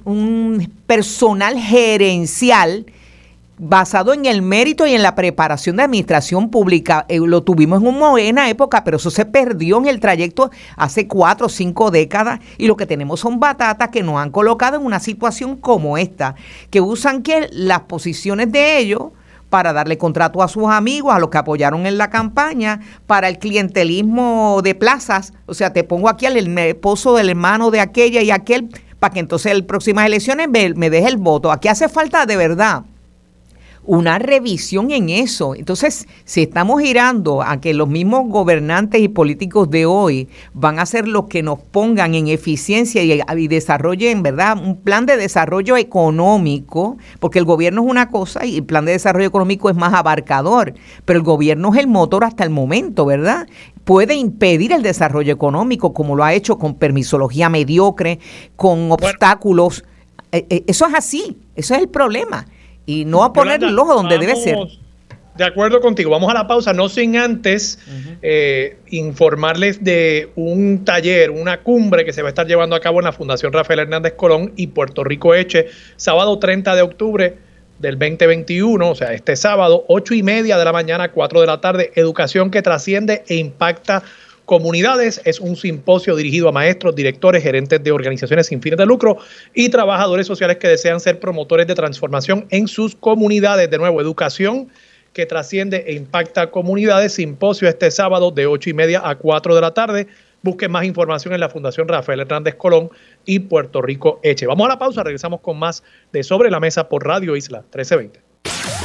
personal gerencial basado en el mérito y en la preparación de administración pública. Lo tuvimos en una buena época, pero eso se perdió en el trayecto hace 4 o 5 décadas, y lo que tenemos son batatas que nos han colocado en una situación como esta, que usan las posicionnes de ellos para darle contrato a sus amigos, a los que apoyaron en la campaña, para el clientelismo de plazas. O sea, te pongo aquí al esposo del hermano de aquella y aquel, para que entonces en las próximas elecciones me deje el voto. Aquí hace falta de verdad una revisión en eso. Entonces, si estamos girando a que los mismos gobernantes y políticos de hoy van a ser los que nos pongan en eficiencia y desarrollen, ¿verdad?, un plan de desarrollo económico, porque el gobierno es una cosa y el plan de desarrollo económico es más abarcador, pero el gobierno es el motor hasta el momento, ¿verdad? Puede impedir el desarrollo económico, como lo ha hecho con permisología mediocre, con obstáculos. Eso es así, eso es el problema. Y no a poner el ojo donde debe ser. De acuerdo contigo. Vamos a la pausa, no sin antes informarles de un taller, una cumbre que se va a estar llevando a cabo en la Fundación Rafael Hernández Colón y Puerto Rico Eche, sábado 30 de octubre del 2021, o sea, este sábado, 8:30 de la mañana, 4 de la tarde, educación que trasciende e impacta comunidades. Es un simposio dirigido a maestros, directores, gerentes de organizaciones sin fines de lucro y trabajadores sociales que desean ser promotores de transformación en sus comunidades. De nuevo, educación que trasciende e impacta comunidades. Simposio este sábado de 8:30 a 4 de la tarde. Busquen más información en la Fundación Rafael Hernández Colón y Puerto Rico Eche. Vamos a la pausa, regresamos con más de Sobre la Mesa por Radio Isla 1320.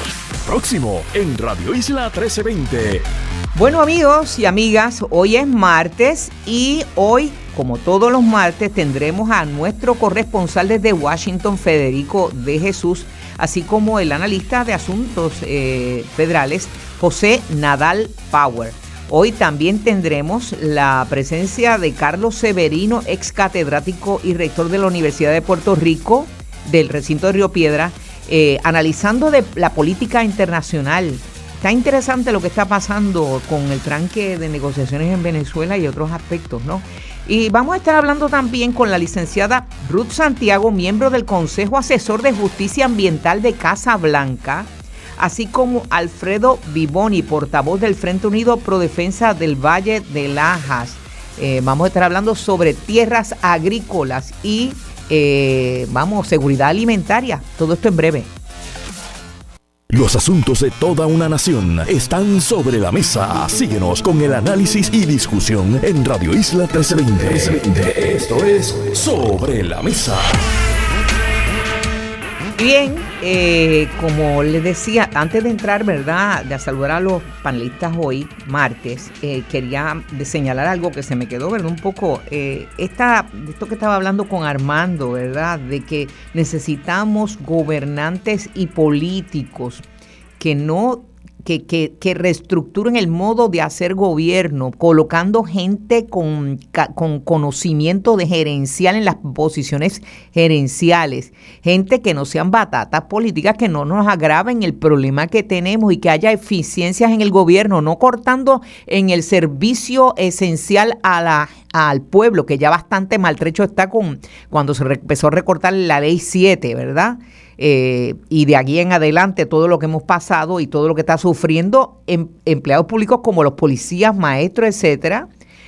próximo en Radio Isla 1320. Bueno, amigos y amigas, hoy es martes y hoy, como todos los martes, tendremos a nuestro corresponsal desde Washington, Federico de Jesús, así como el analista de asuntos federales, José Nadal Power. Hoy también tendremos la presencia de Carlos Severino, ex catedrático y rector de la Universidad de Puerto Rico, del recinto de Río Piedra, analizando de la política internacional. Está interesante lo que está pasando con el tranque de negociaciones en Venezuela y otros aspectos, ¿no? Y vamos a estar hablando también con la licenciada Ruth Santiago, miembro del Consejo Asesor de Justicia Ambiental de Casa Blanca, así como Alfredo Vivoni, portavoz del Frente Unido Pro Defensa del Valle de Lajas. Vamos a estar hablando sobre tierras agrícolas y, seguridad alimentaria. Todo esto en breve. Los asuntos de toda una nación están sobre la mesa. Síguenos con el análisis y discusión en Radio Isla 1320. Esto es Sobre la Mesa. Bien, como les decía, antes de entrar, ¿verdad?, de saludar a los panelistas hoy, martes, quería señalar algo que se me quedó, ¿verdad?, un poco, esto que estaba hablando con Armando, ¿verdad?, de que necesitamos gobernantes y políticos que reestructuren el modo de hacer gobierno, colocando gente con conocimiento de gerencial en las posiciones gerenciales, gente que no sean batatas políticas, que no nos agraven el problema que tenemos y que haya eficiencias en el gobierno, no cortando en el servicio esencial al pueblo, que ya bastante maltrecho está cuando se empezó a recortar la ley 7, ¿verdad? Y de aquí en adelante todo lo que hemos pasado y todo lo que está sufriendo empleados públicos como los policías, maestros, etcétera,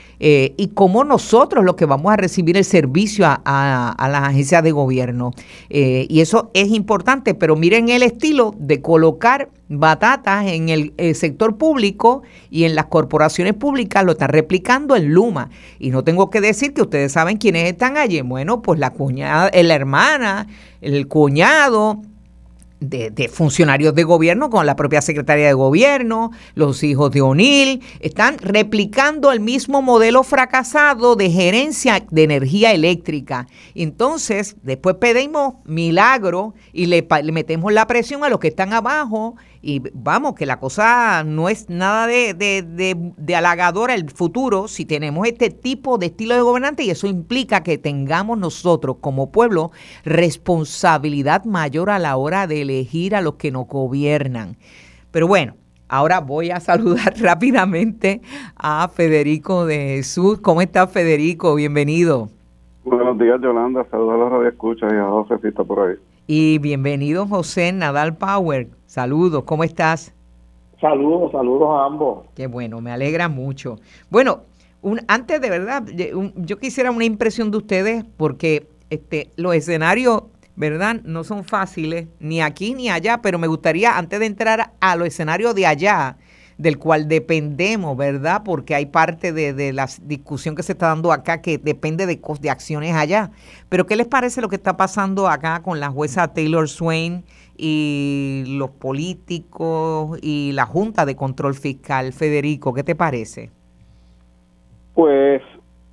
y como nosotros los que vamos a recibir el servicio a las agencias de gobierno. Y eso es importante, pero miren el estilo de colocar batatas en el sector público y en las corporaciones públicas, lo están replicando en Luma. Y no tengo que decir que ustedes saben quiénes están allí. Bueno, pues la cuñada, la hermana, el cuñado de funcionarios de gobierno con la propia secretaria de gobierno, los hijos de O'Neill, están replicando el mismo modelo fracasado de gerencia de energía eléctrica. Entonces, después pedimos milagro y le metemos la presión a los que están abajo y vamos, que la cosa no es nada de halagadora el futuro si tenemos este tipo de estilo de gobernante, y eso implica que tengamos nosotros como pueblo responsabilidad mayor a la hora de elegir a los que nos gobiernan. Pero bueno, ahora voy a saludar rápidamente a Federico de Jesús. ¿Cómo está, Federico? Bienvenido. Buenos días, Yolanda. Saludos a los radioescuchas y a Josefita por ahí. Y bienvenido, José Nadal Power. Saludos, ¿cómo estás? Saludos a ambos. Qué bueno, me alegra mucho. Bueno, antes de verdad, yo quisiera una impresión de ustedes, porque los escenarios, ¿verdad?, no son fáciles, ni aquí ni allá, pero me gustaría, antes de entrar a los escenarios de allá, del cual dependemos, ¿verdad?, porque hay parte de la discusión que se está dando acá que depende de acciones allá. Pero ¿qué les parece lo que está pasando acá con la jueza Taylor Swain y los políticos y la Junta de Control Fiscal? Federico, ¿qué te parece? Pues,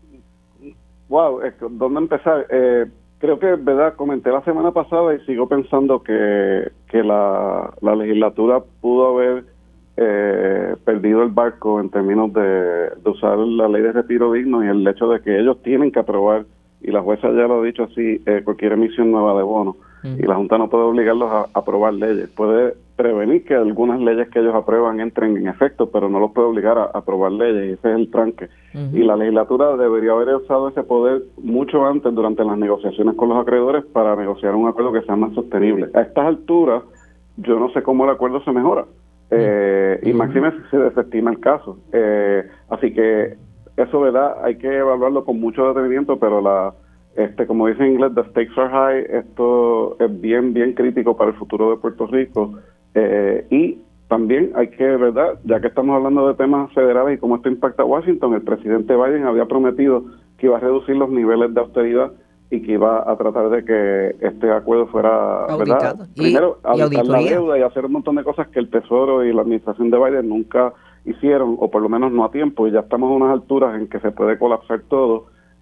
wow, ¿dónde empezar? Creo que, verdad, comenté la semana pasada y sigo pensando que la legislatura pudo haber perdido el barco en términos de usar la ley de retiro digno y el hecho de que ellos tienen que aprobar, y la jueza ya lo ha dicho así, cualquier emisión nueva de bonos. Y la Junta no puede obligarlos a aprobar leyes. Puede prevenir que algunas leyes que ellos aprueban entren en efecto, pero no los puede obligar a aprobar leyes, y ese es el tranque. Y la legislatura debería haber usado ese poder mucho antes, durante las negociaciones con los acreedores, para negociar un acuerdo que sea más sostenible. A estas alturas, yo no sé cómo el acuerdo se mejora. Y máxime si se desestima el caso. Así que eso, ¿verdad?, hay que evaluarlo con mucho detenimiento, pero como dice en inglés, the stakes are high. Esto es bien crítico para el futuro de Puerto Rico, y también hay que, ¿verdad?, ya que estamos hablando de temas federales y cómo esto impacta a Washington, el presidente Biden había prometido que iba a reducir los niveles de austeridad y que iba a tratar de que este acuerdo fuera auditado. ¿verdad? Primero, auditar la deuda y hacer un montón de cosas que el Tesoro y la administración de Biden nunca hicieron, o por lo menos no a tiempo, y ya estamos a unas alturas en que se puede colapsar todo,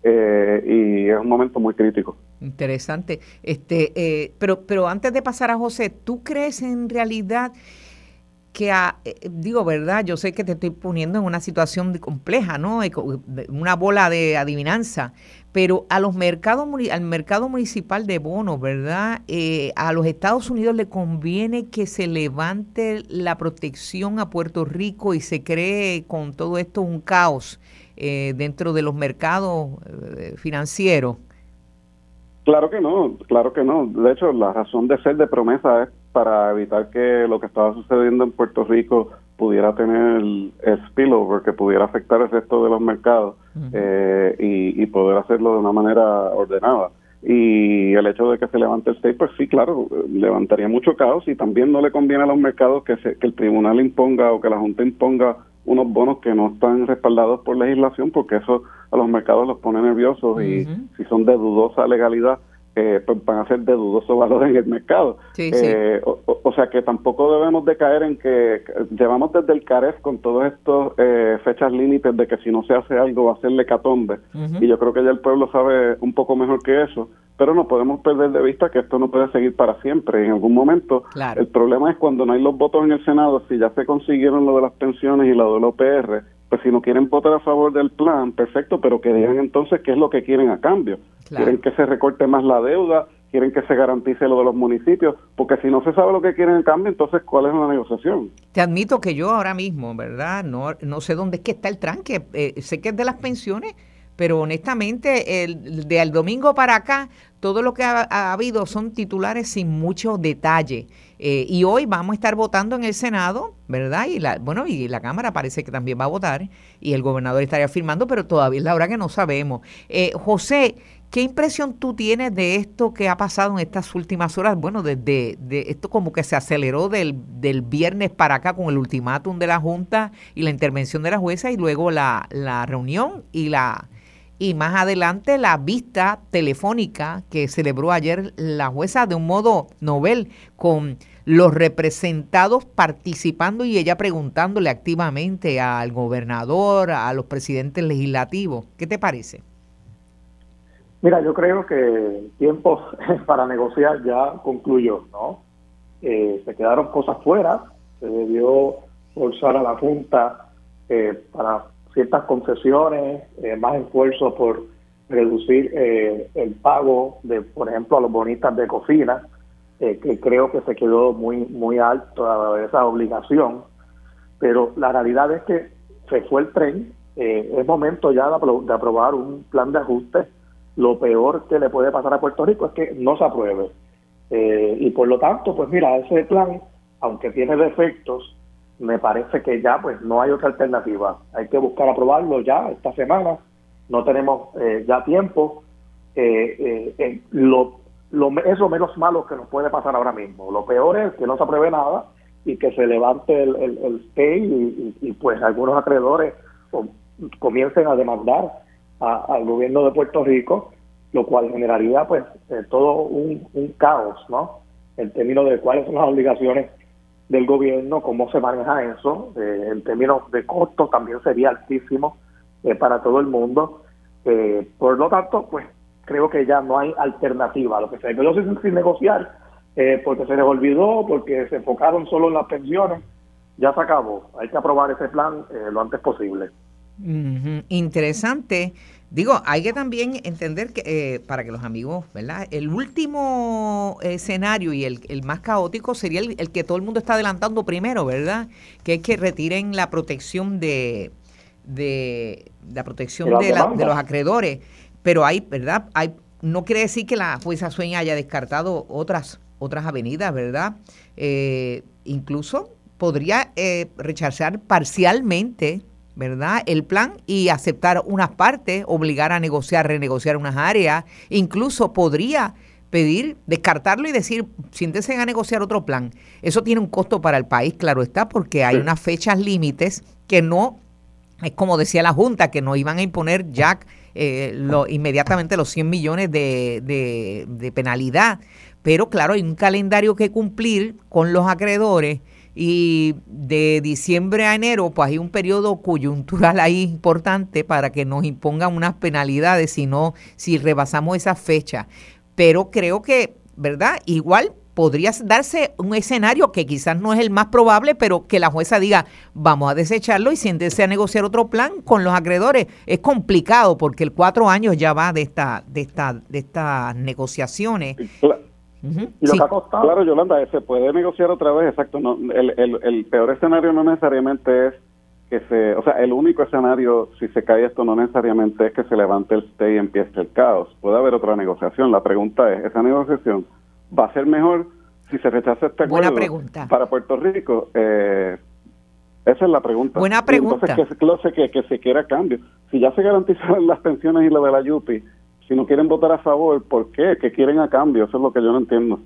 y es un momento muy crítico. Interesante. Pero antes de pasar a José, ¿tú crees en realidad que, digo, verdad, yo sé que te estoy poniendo en una situación compleja, ¿no? Una bola de adivinanza, pero al mercado municipal de bonos, ¿verdad? A los Estados Unidos le conviene que se levante la protección a Puerto Rico y se cree con todo esto un caos dentro de los mercados financieros. Claro que no. De hecho, la razón de ser de promesa es para evitar que lo que estaba sucediendo en Puerto Rico pudiera tener el spillover, que pudiera afectar el resto de los mercados, y poder hacerlo de una manera ordenada. Y el hecho de que se levante el state, pues sí, claro, levantaría mucho caos, y también no le conviene a los mercados que el tribunal imponga o que la Junta imponga unos bonos que no están respaldados por legislación, porque eso a los mercados los pone nerviosos, y si son de dudosa legalidad, pues van a ser de dudoso valor en el mercado. Sí. O sea que tampoco debemos de caer en que llevamos desde el CAREF con todos estos fechas límites de que si no se hace algo va a ser hecatombe, y yo creo que ya el pueblo sabe un poco mejor que eso, pero no podemos perder de vista que esto no puede seguir para siempre. En algún momento, claro, el problema es cuando no hay los votos en el Senado. Si ya se consiguieron lo de las pensiones y lo del OPR, pues si no quieren votar a favor del plan, perfecto, pero que digan entonces qué es lo que quieren a cambio. Claro. ¿Quieren que se recorte más la deuda? ¿Quieren que se garantice lo de los municipios? Porque si no se sabe lo que quieren a cambio, entonces ¿cuál es la negociación? Te admito que yo ahora mismo, ¿verdad? No sé dónde es que está el tranque. Sé que es de las pensiones, pero honestamente, del domingo para acá, todo lo que ha habido son titulares sin mucho detalle. Y hoy vamos a estar votando en el Senado, ¿verdad? Y la Cámara parece que también va a votar, y el gobernador estaría firmando, pero todavía es la hora que no sabemos. José, ¿qué impresión tú tienes de esto que ha pasado en estas últimas horas? Bueno, de esto como que se aceleró del viernes para acá con el ultimátum de la Junta y la intervención de la jueza, y luego la reunión y más adelante la vista telefónica que celebró ayer la jueza de un modo novel, con los representados participando y ella preguntándole activamente al gobernador, a los presidentes legislativos. ¿Qué te parece? Mira, yo creo que el tiempo para negociar ya concluyó, ¿no? Se quedaron cosas fuera, se debió forzar a la Junta para ciertas concesiones, más esfuerzo por reducir el pago de, por ejemplo, a los bonistas de cocina, que creo que se quedó muy alto a esa obligación, pero la realidad es que se fue el tren. Es momento ya de aprobar un plan de ajuste. Lo peor que le puede pasar a Puerto Rico es que no se apruebe, y por lo tanto, pues mira, ese plan, aunque tiene defectos, me parece que ya pues no hay otra alternativa. Hay que buscar aprobarlo ya esta semana. No tenemos ya tiempo. Es lo menos malo que nos puede pasar ahora mismo. Lo peor es que no se apruebe nada y que se levante el stay y pues algunos acreedores comiencen a demandar al gobierno de Puerto Rico, lo cual generaría pues todo un caos, ¿no? En términos de cuáles son las obligaciones del gobierno, cómo se maneja eso, en términos de costos también sería altísimo para todo el mundo. Por lo tanto, pues creo que ya no hay alternativa. Lo que se quedó sin negociar, porque se les olvidó, porque se enfocaron solo en las pensiones, ya se acabó. Hay que aprobar ese plan lo antes posible. Interesante. Digo, hay que también entender que para que los amigos, ¿verdad? El último escenario y el más caótico sería el que todo el mundo está adelantando primero, ¿verdad? Que es que retiren la protección de los acreedores. Pero hay, ¿verdad? No quiere decir que la jueza Sueña haya descartado otras avenidas, ¿verdad? Incluso podría rechazar parcialmente, ¿verdad?, el plan y aceptar unas partes, obligar a renegociar unas áreas. Incluso podría pedir, descartarlo y decir, siéntense a negociar otro plan. Eso tiene un costo para el país, claro está, porque hay unas fechas límites que no es como decía la Junta, que nos iban a imponer ya inmediatamente los 100 millones de penalidad. Pero claro, hay un calendario que cumplir con los acreedores y de diciembre a enero pues hay un periodo coyuntural ahí importante para que nos impongan unas penalidades si rebasamos esa fecha. Pero creo que, ¿verdad? Igual podría darse un escenario que quizás no es el más probable, pero que la jueza diga, vamos a desecharlo y siéntese a negociar otro plan con los acreedores. Es complicado porque el 4 años ya va de estas negociaciones. Claro. Uh-huh. ¿Y lo que ha costado? Claro, Yolanda, se puede negociar otra vez, exacto. No, el peor escenario no necesariamente es o sea, el único escenario, si se cae esto, no necesariamente es que se levante el stay y empiece el caos. Puede haber otra negociación. La pregunta es, ¿esa negociación va a ser mejor si se rechaza este acuerdo? Buena pregunta. Para Puerto Rico? Esa es la pregunta. Buena pregunta. Y entonces, que se quiera cambio. Si ya se garantizaron las pensiones y lo de la Yupi, si no quieren votar a favor, ¿por qué? ¿Qué quieren a cambio? Eso es lo que yo no entiendo.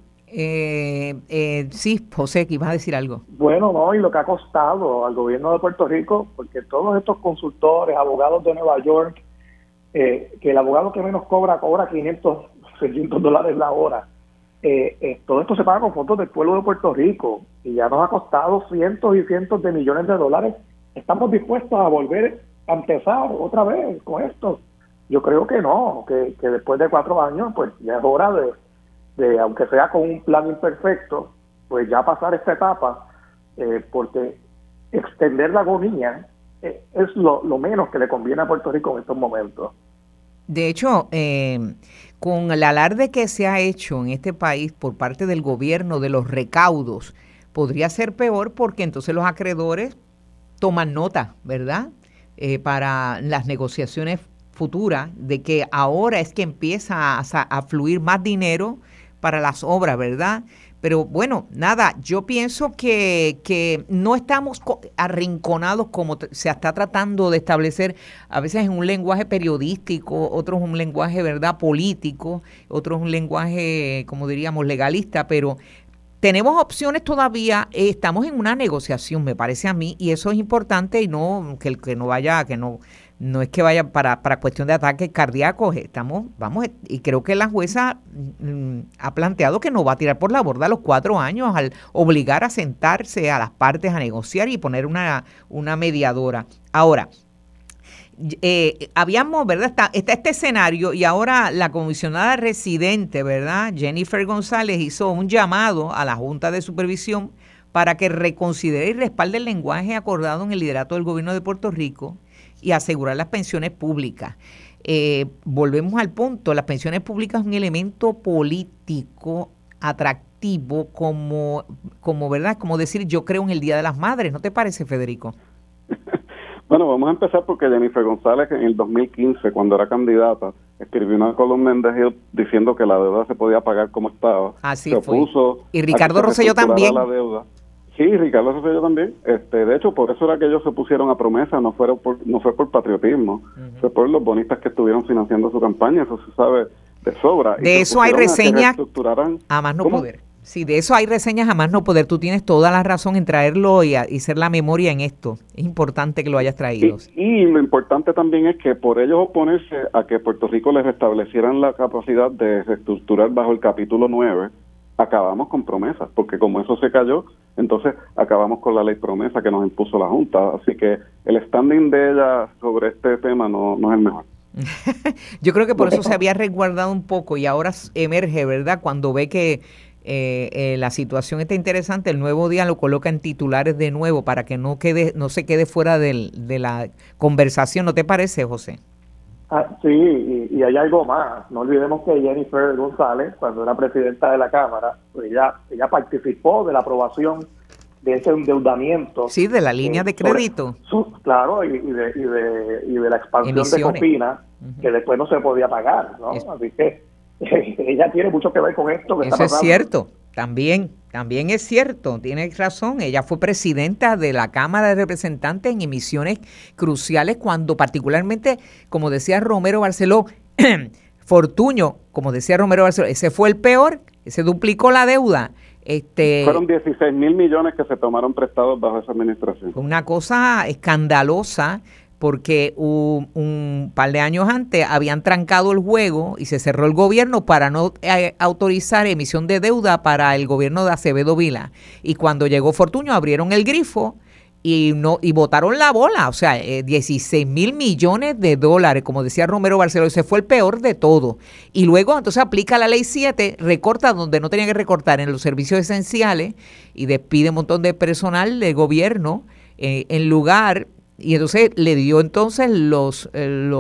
Sí, José, que ibas a decir algo. Bueno, no, y lo que ha costado al gobierno de Puerto Rico, porque todos estos consultores, abogados de Nueva York, que el abogado que menos cobra $500, $600 la hora, todo esto se paga con fondos del pueblo de Puerto Rico y ya nos ha costado cientos y cientos de millones de dólares. Estamos dispuestos a volver a empezar otra vez con esto. Yo creo que no, que después de 4 años, pues ya es hora de, aunque sea con un plan imperfecto, pues ya pasar esta etapa, porque extender la agonía es lo menos que le conviene a Puerto Rico en estos momentos. De hecho, con el alarde que se ha hecho en este país por parte del gobierno de los recaudos, podría ser peor porque entonces los acreedores toman nota, ¿verdad? Para las negociaciones futuras de que ahora es que empieza a fluir más dinero para las obras, ¿verdad? Pero bueno, nada, yo pienso que no estamos arrinconados como se está tratando de establecer, a veces en un lenguaje periodístico, otros un lenguaje, ¿verdad?, político, otros un lenguaje, como diríamos, legalista, pero tenemos opciones todavía, estamos en una negociación, me parece a mí, y eso es importante y no que no vaya, que no es que vaya para cuestión de ataques cardíacos, y creo que la jueza ha planteado que no va a tirar por la borda los 4 años al obligar a sentarse a las partes a negociar y poner una mediadora. Ahora, habíamos, ¿verdad? Está este escenario y ahora la comisionada residente, ¿verdad? Jennifer González hizo un llamado a la Junta de Supervisión para que reconsidere y respalde el lenguaje acordado en el liderato del gobierno de Puerto Rico y asegurar las pensiones públicas. Volvemos al punto, las pensiones públicas es un elemento político atractivo como ¿verdad? Como decir yo creo en el Día de las Madres, ¿no te parece, Federico? Bueno, vamos a empezar porque Jennifer González en el 2015, cuando era candidata, escribió una columna en The Hill diciendo que la deuda se podía pagar como estaba. Así se opuso fue. Y Ricardo Rosselló también. La deuda. Sí, Ricardo Rosselló también. De hecho, por eso era que ellos se pusieron a promesa, no fue por patriotismo, fue por los bonistas que estuvieron financiando su campaña, eso se sabe de sobra. De eso hay reseñas a más no poder. Sí, de eso hay reseñas a más no poder. Tú tienes toda la razón en traerlo y ser la memoria en esto. Es importante que lo hayas traído. Y lo importante también es que por ellos oponerse a que Puerto Rico les restablecieran la capacidad de reestructurar bajo el capítulo 9, acabamos con promesas, porque como eso se cayó, entonces acabamos con la ley promesa que nos impuso la Junta. Así que el standing de ella sobre este tema no es el mejor. Yo creo que por eso se había resguardado un poco y ahora emerge, ¿verdad? Cuando ve que la situación está interesante, el Nuevo Día lo coloca en titulares de nuevo para que no se quede fuera de la conversación. ¿No te parece, José? Sí, y hay algo más. No olvidemos que Jennifer González, cuando era presidenta de la Cámara, pues ella participó de la aprobación de ese endeudamiento. Sí, de la línea de crédito. Claro, y de la expansión de Cofina, que después no se podía pagar, ¿no? Así que ella tiene mucho que ver con esto. Eso es cierto, también es cierto, tienes razón. Ella fue presidenta de la Cámara de Representantes en emisiones cruciales cuando particularmente, como decía Romero Barceló, Fortuño, como decía Romero Barceló, ese fue el peor, ese duplicó la deuda. Fueron 16,000 millones que se tomaron prestados bajo esa administración. Fue una cosa escandalosa. porque un par de años antes habían trancado el juego y se cerró el gobierno para no autorizar emisión de deuda para el gobierno de Acevedo Vilá. Y cuando llegó Fortuño abrieron el grifo y botaron la bola, o sea, 16 mil millones de dólares, como decía Romero Barceló, ese fue el peor de todo. Y luego entonces aplica la ley 7, recorta donde no tenía que recortar en los servicios esenciales y despide un montón de personal del gobierno en lugar, y entonces le dio entonces los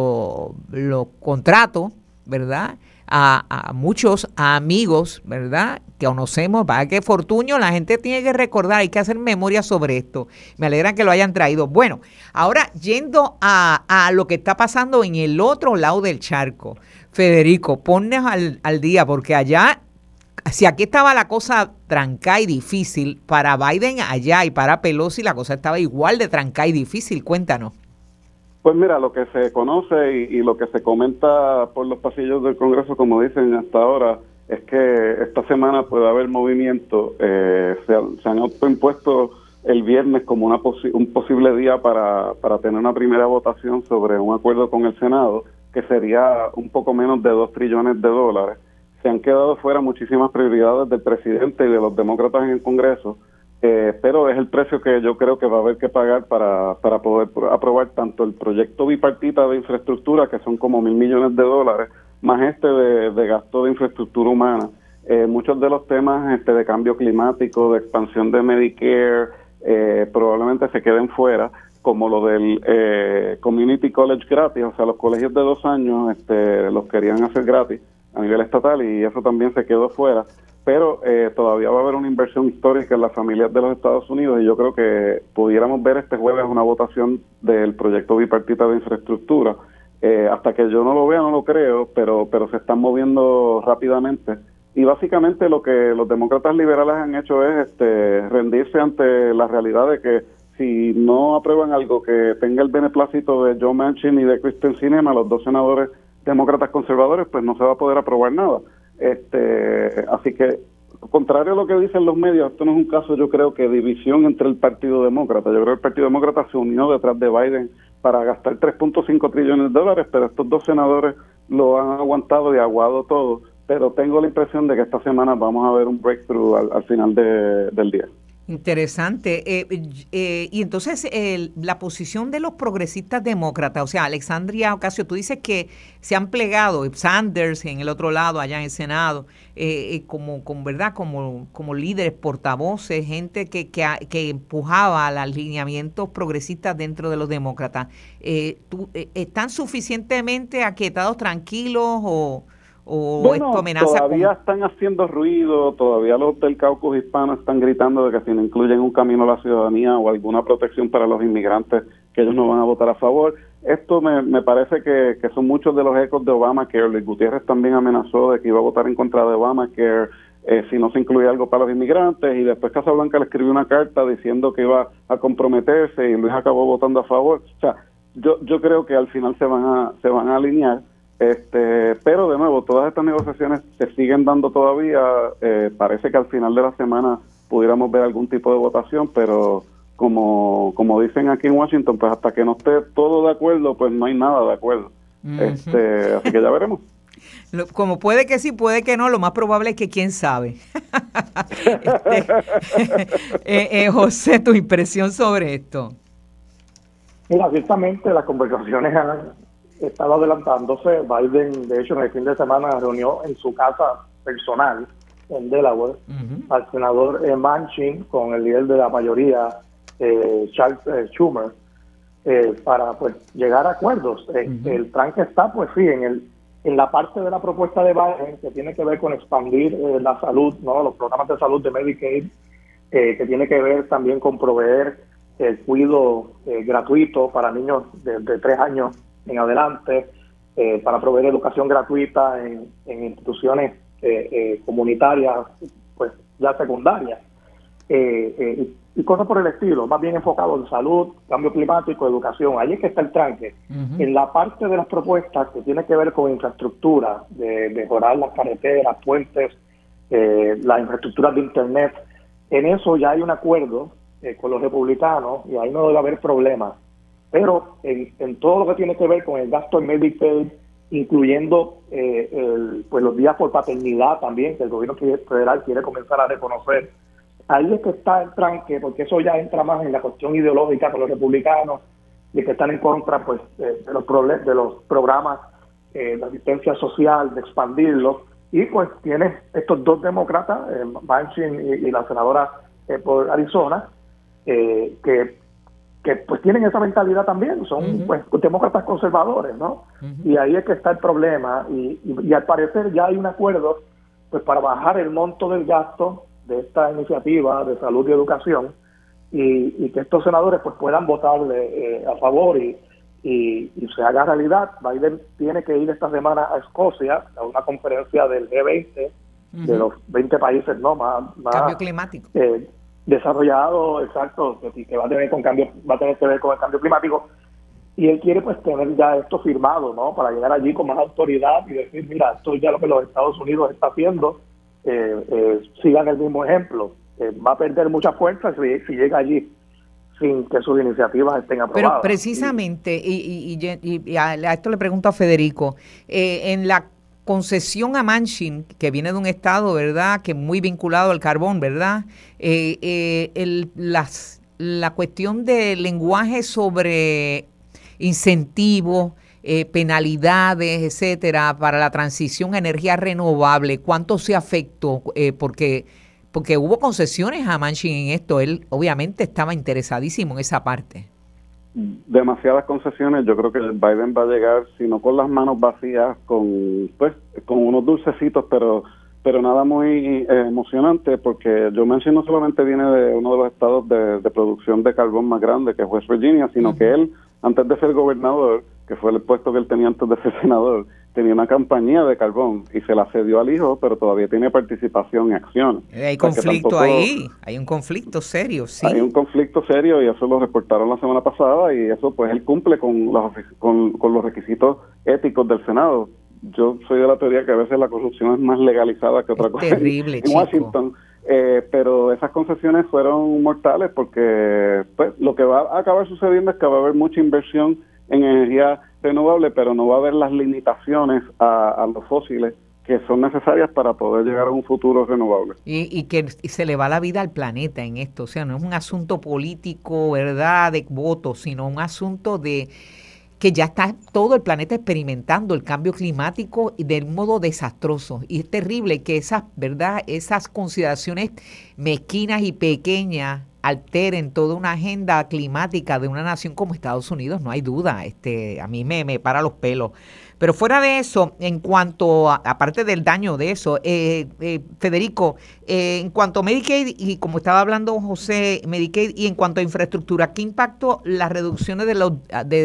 contratos, ¿verdad?, a muchos amigos, ¿verdad?, que conocemos. Para que Fortuño, la gente tiene que recordar, hay que hacer memoria sobre esto. Me alegra que lo hayan traído. Bueno, ahora yendo a lo que está pasando en el otro lado del charco. Federico, ponnos al día, porque allá, si aquí estaba la cosa trancada y difícil, para Biden allá y para Pelosi la cosa estaba igual de trancada y difícil. Cuéntanos. Pues mira, lo que se conoce y lo que se comenta por los pasillos del Congreso, como dicen hasta ahora, es que esta semana puede haber movimiento. Se han autoimpuesto el viernes como un posible día para tener una primera votación sobre un acuerdo con el Senado, que sería un poco menos de $2 trillones. Se han quedado fuera muchísimas prioridades del presidente y de los demócratas en el Congreso, pero es el precio que yo creo que va a haber que pagar para poder aprobar tanto el proyecto bipartita de infraestructura, que son como $1,000 millones, más de gasto de infraestructura humana. Muchos de los temas de cambio climático, de expansión de Medicare, probablemente se queden fuera, como lo del Community College gratis, o sea, los colegios de 2 años los querían hacer gratis a nivel estatal, y eso también se quedó fuera. Pero todavía va a haber una inversión histórica en las familias de los Estados Unidos, y yo creo que pudiéramos ver este jueves una votación del proyecto bipartita de infraestructura. Hasta que yo no lo vea, no lo creo, pero se están moviendo rápidamente. Y básicamente lo que los demócratas liberales han hecho es rendirse ante la realidad de que si no aprueban algo que tenga el beneplácito de Joe Manchin y de Kristen Sinema, los 2 senadores demócratas conservadores, pues no se va a poder aprobar nada. Así que, contrario a lo que dicen los medios, esto no es un caso, yo creo, que división entre el Partido Demócrata. Yo creo que el Partido Demócrata se unió detrás de Biden para gastar $3.5 trillones, pero estos 2 senadores lo han aguantado y aguado todo. Pero tengo la impresión de que esta semana vamos a ver un breakthrough al final del día. Interesante. Y entonces la posición de los progresistas demócratas, o sea, Alexandria Ocasio, tú dices que se han plegado, Sanders en el otro lado, allá en el Senado, ¿verdad? Como líderes, portavoces, gente que empujaba a los lineamientos progresistas dentro de los demócratas. ¿Están suficientemente aquietados, tranquilos o bueno, esto amenaza todavía están haciendo ruido, todavía los del caucus hispano están gritando de que si no incluyen un camino a la ciudadanía o alguna protección para los inmigrantes, que ellos no van a votar a favor. Esto me parece que son muchos de los ecos de Obamacare. Luis Gutiérrez también amenazó de que iba a votar en contra de Obamacare si no se incluía algo para los inmigrantes, y después Casablanca le escribió una carta diciendo que iba a comprometerse, y Luis acabó votando a favor. O sea, yo creo que al final se van a alinear. Pero de nuevo, todas estas negociaciones se siguen dando todavía. Parece que al final de la semana pudiéramos ver algún tipo de votación, pero como dicen aquí en Washington, pues hasta que no esté todo de acuerdo, pues no hay nada de acuerdo. Así que ya veremos. Como puede que sí, puede que no, lo más probable es que quién sabe. José, tu impresión sobre esto. Mira, ciertamente las conversaciones han estado adelantándose. Biden, de hecho, en el fin de semana reunió en su casa personal en Delaware al senador Manchin con el líder de la mayoría, Charles Schumer, para pues llegar a acuerdos. El tranque está, pues sí, en la parte de la propuesta de Biden que tiene que ver con expandir la salud, no, los programas de salud de Medicaid, que tiene que ver también con proveer el cuidado gratuito para niños de 3 años en adelante, para proveer educación gratuita en instituciones comunitarias, pues ya secundarias, y cosas por el estilo, más bien enfocado en salud, cambio climático, educación. Ahí es que está el tranque. En la parte de las propuestas que tiene que ver con infraestructura, de mejorar las carreteras, puentes, las infraestructuras de internet, en eso ya hay un acuerdo con los republicanos, y ahí no debe haber problemas. pero en todo lo que tiene que ver con el gasto en Medicaid, incluyendo pues los días por paternidad también, que el gobierno federal quiere comenzar a reconocer. Ahí es que está el tranque, porque eso ya entra más en la cuestión ideológica con los republicanos, y que están en contra pues de los programas de asistencia social, de expandirlos, y pues tienes estos dos demócratas, Manchin y la senadora por Arizona, que pues tienen esa mentalidad también, son pues demócratas conservadores, ¿no? Y ahí es que está el problema, y al parecer ya hay un acuerdo pues para bajar el monto del gasto de esta iniciativa de salud y educación, y que estos senadores pues puedan votarle a favor y se haga realidad. Biden tiene que ir esta semana a Escocia a una conferencia del G20, de los 20 países más cambio climático desarrollado, exacto, que va a tener que ver con el cambio climático, y él quiere pues tener ya esto firmado, ¿no? Para llegar allí con más autoridad y decir, mira, esto es ya lo que los Estados Unidos está haciendo, sigan el mismo ejemplo. Va a perder mucha fuerza si llega allí sin que sus iniciativas estén aprobadas. Pero precisamente, y a esto le pregunto a Federico, en la concesión a Manchin, que viene de un estado, ¿verdad?, que muy vinculado al carbón, ¿verdad?, la cuestión del lenguaje sobre incentivos, penalidades, etcétera, para la transición a energía renovable, ¿cuánto se afectó? Porque hubo concesiones a Manchin en esto. Él obviamente estaba interesadísimo en esa parte. Demasiadas concesiones. Yo creo que Biden va a llegar, si no con las manos vacías, con unos dulcecitos, pero nada muy emocionante, porque Joe Manchin no solamente viene de uno de los estados de producción de carbón más grande, que es West Virginia, sino que él, antes de ser gobernador, que fue el puesto que él tenía antes de ser senador, tenía una compañía de carbón y se la cedió al hijo, pero todavía tiene participación y acciones. Hay conflicto ahí, hay un conflicto serio, sí. Hay un conflicto serio, y eso lo reportaron la semana pasada, y eso pues él cumple con los requisitos éticos del Senado. Yo soy de la teoría que a veces la corrupción es más legalizada que otra cosa terrible, en Washington, pero esas concesiones fueron mortales, porque pues lo que va a acabar sucediendo es que va a haber mucha inversión en energía renovable, pero no va a haber las limitaciones a los fósiles que son necesarias para poder llegar a un futuro renovable. Y que se le va la vida al planeta en esto, o sea, no es un asunto político, ¿verdad?, de votos, sino un asunto de que ya está todo el planeta experimentando el cambio climático de un modo desastroso, y es terrible que esas consideraciones mezquinas y pequeñas alteren toda una agenda climática de una nación como Estados Unidos, no hay duda. A mí me para los pelos. Pero fuera de eso, en cuanto aparte del daño de eso, Federico, en cuanto a Medicaid, y como estaba hablando José, Medicaid, y en cuanto a infraestructura, ¿qué impacto las reducciones de los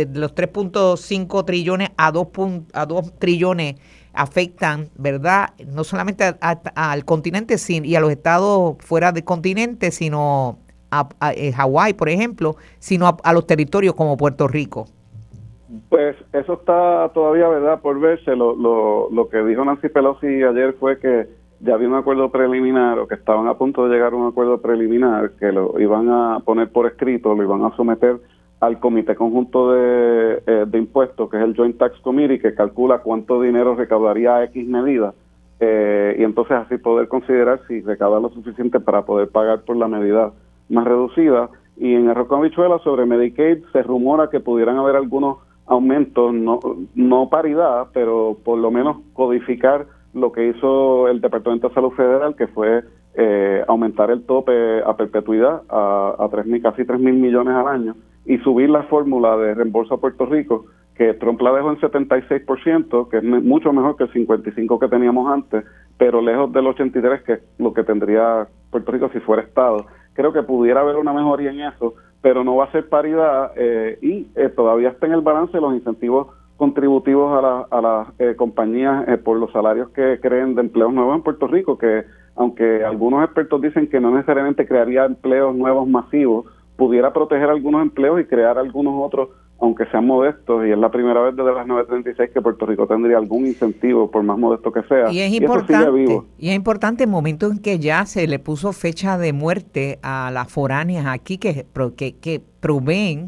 3.5 trillones a 2 trillones afectan, ¿verdad?, no solamente al continente y a los estados fuera del continente, sino a Hawái, por ejemplo, sino a los territorios como Puerto Rico? Pues eso está todavía, ¿verdad?, por verse. Lo que dijo Nancy Pelosi ayer fue que ya había un acuerdo preliminar, o que estaban a punto de llegar a un acuerdo preliminar, que lo iban a poner por escrito, lo iban a someter al Comité Conjunto de Impuestos, que es el Joint Tax Committee, que calcula cuánto dinero recaudaría X medida, y entonces así poder considerar si recauda lo suficiente para poder pagar por la medida más reducida. Y en Arroz con Habichuela, sobre Medicaid, se rumora que pudieran haber algunos aumentos, no paridad, pero por lo menos codificar lo que hizo el Departamento de Salud Federal, que fue aumentar el tope a perpetuidad a casi 3,000 millones al año, y subir la fórmula de reembolso a Puerto Rico, que Trump la dejó en 76%, que es mucho mejor que el 55% que teníamos antes, pero lejos del 83%, que es lo que tendría Puerto Rico si fuera Estado. Creo que pudiera haber una mejoría en eso, pero no va a ser paridad, y todavía está en el balance los incentivos contributivos a las compañías por los salarios que creen de empleos nuevos en Puerto Rico, que aunque algunos expertos dicen que no necesariamente crearía empleos nuevos masivos, pudiera proteger algunos empleos y crear algunos otros aunque sean modestos, y es la primera vez desde las 9:36 que Puerto Rico tendría algún incentivo, por más modesto que sea. Y es importante el momento en que ya se le puso fecha de muerte a las foráneas aquí que proveen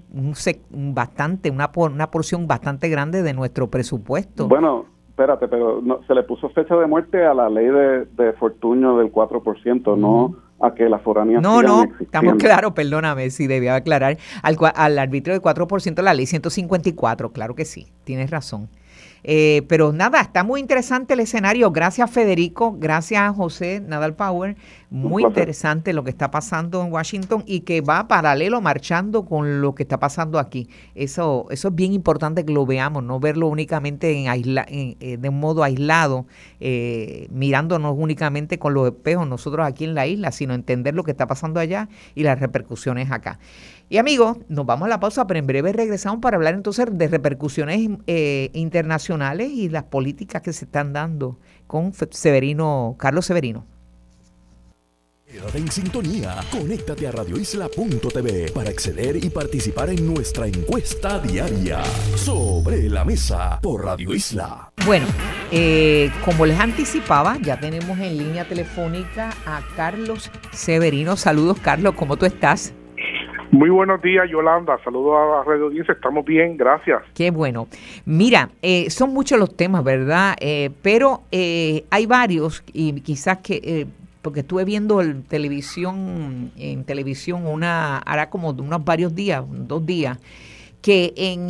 una porción bastante grande de nuestro presupuesto. Bueno, espérate, pero no, se le puso fecha de muerte a la ley de Fortuño del 4%, no a que las foráneas sigan existiendo. Estamos claros, perdóname si debía aclarar, al arbitrio del 4%, la ley 154, claro que sí, tienes razón. Pero nada, está muy interesante el escenario. Gracias, Federico. Gracias, José Nadal Power. Muy interesante lo que está pasando en Washington y que va paralelo, marchando con lo que está pasando aquí. Eso es bien importante que lo veamos, no verlo únicamente de un modo aislado, mirándonos únicamente con los espejos nosotros aquí en la isla, sino entender lo que está pasando allá y las repercusiones acá. Y amigos, nos vamos a la pausa, pero en breve regresamos para hablar entonces de repercusiones internacionales y las políticas que se están dando con Carlos Severino. Quédate en sintonía, conéctate a radioisla.tv para acceder y participar en nuestra encuesta diaria Sobre la Mesa por Radio Isla. Bueno, como les anticipaba, ya tenemos en línea telefónica a Carlos Severino. Saludos, Carlos, ¿cómo tú estás? Muy buenos días, Yolanda. Saludos a Radio Audiencia. Estamos bien, gracias. Qué bueno. Mira, son muchos los temas, ¿verdad? Pero hay varios y quizás que... porque estuve viendo en televisión hará como unos varios días, 2 días, que en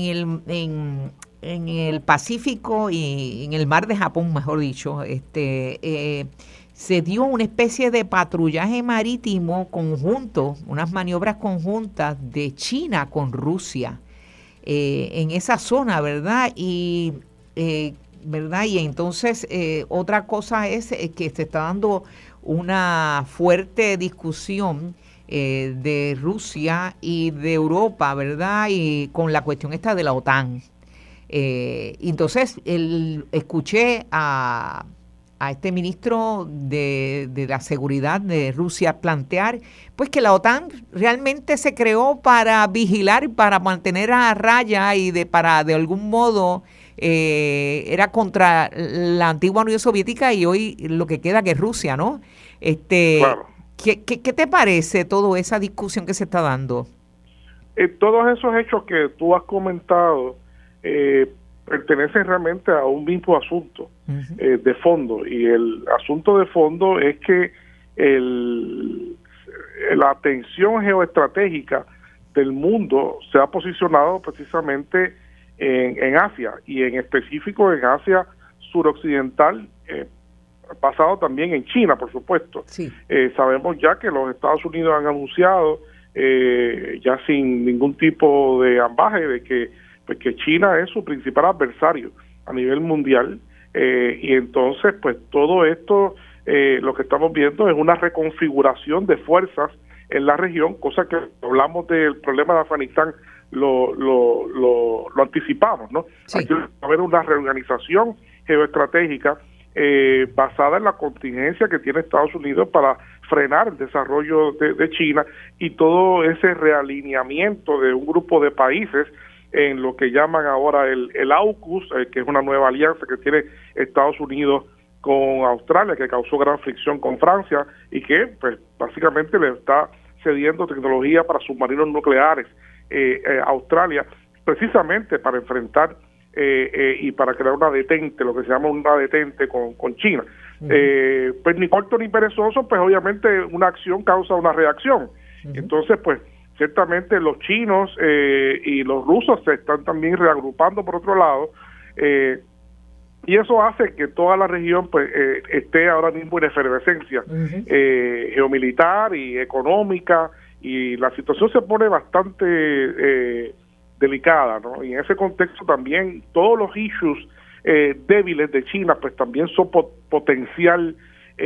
el Pacífico y en el Mar de Japón, mejor dicho, se dio una especie de patrullaje marítimo conjunto, unas maniobras conjuntas de China con Rusia en esa zona, ¿verdad? ¿Verdad? Y entonces otra cosa es que se está dando una fuerte discusión de Rusia y de Europa, ¿verdad? Y con la cuestión esta de la OTAN. Entonces, escuché a este ministro de la seguridad de Rusia plantear pues que la OTAN realmente se creó para vigilar, para mantener a raya y para de algún modo era contra la antigua Unión Soviética y hoy lo que queda que es Rusia, ¿no? Claro. ¿Qué te parece toda esa discusión que se está dando? Todos esos hechos que tú has comentado pertenecen realmente a un mismo asunto de fondo, y el asunto de fondo es que la atención geoestratégica del mundo se ha posicionado precisamente en Asia, y en específico en Asia suroccidental, basado también en China, por supuesto. Sí. Sabemos ya que los Estados Unidos han anunciado, ya sin ningún tipo de ambaje, de que China es su principal adversario a nivel mundial, y entonces pues todo esto lo que estamos viendo es una reconfiguración de fuerzas en la región, cosa que hablamos del problema de Afganistán, lo anticipamos, ¿no? Sí. Aquí va a haber una reorganización geoestratégica basada en la contingencia que tiene Estados Unidos para frenar el desarrollo de China, y todo ese realineamiento de un grupo de países en lo que llaman ahora el AUKUS, que es una nueva alianza que tiene Estados Unidos con Australia, que causó gran fricción con Francia y que pues básicamente le está cediendo tecnología para submarinos nucleares a Australia, precisamente para enfrentar y para crear una detente, lo que se llama una detente con China. Pues ni corto ni perezoso, pues obviamente una acción causa una reacción. Entonces, pues ciertamente los chinos y los rusos se están también reagrupando por otro lado, y eso hace que toda la región pues esté ahora mismo en efervescencia geomilitar y económica, y la situación se pone bastante delicada, ¿no? Y en ese contexto también todos los issues débiles de China pues también son potencialmente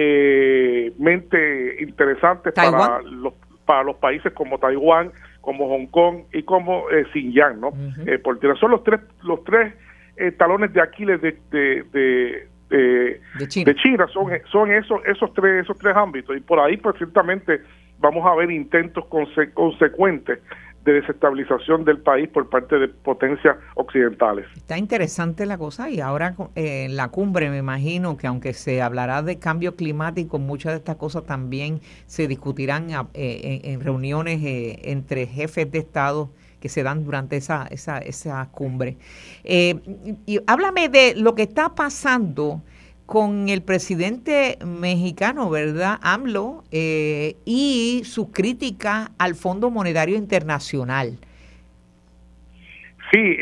interesantes para los países como Taiwán, como Hong Kong y como Xinjiang, ¿no? Son los tres talones de Aquiles de China son esos tres ámbitos, y por ahí pues ciertamente vamos a ver intentos consecuentes de desestabilización del país por parte de potencias occidentales. Está interesante la cosa, y ahora en la cumbre me imagino que aunque se hablará de cambio climático, muchas de estas cosas también se discutirán en reuniones entre jefes de Estado que se dan durante esa cumbre. Y háblame de lo que está pasando con el presidente mexicano, ¿verdad? AMLO, y su crítica al Fondo Monetario Internacional. Sí,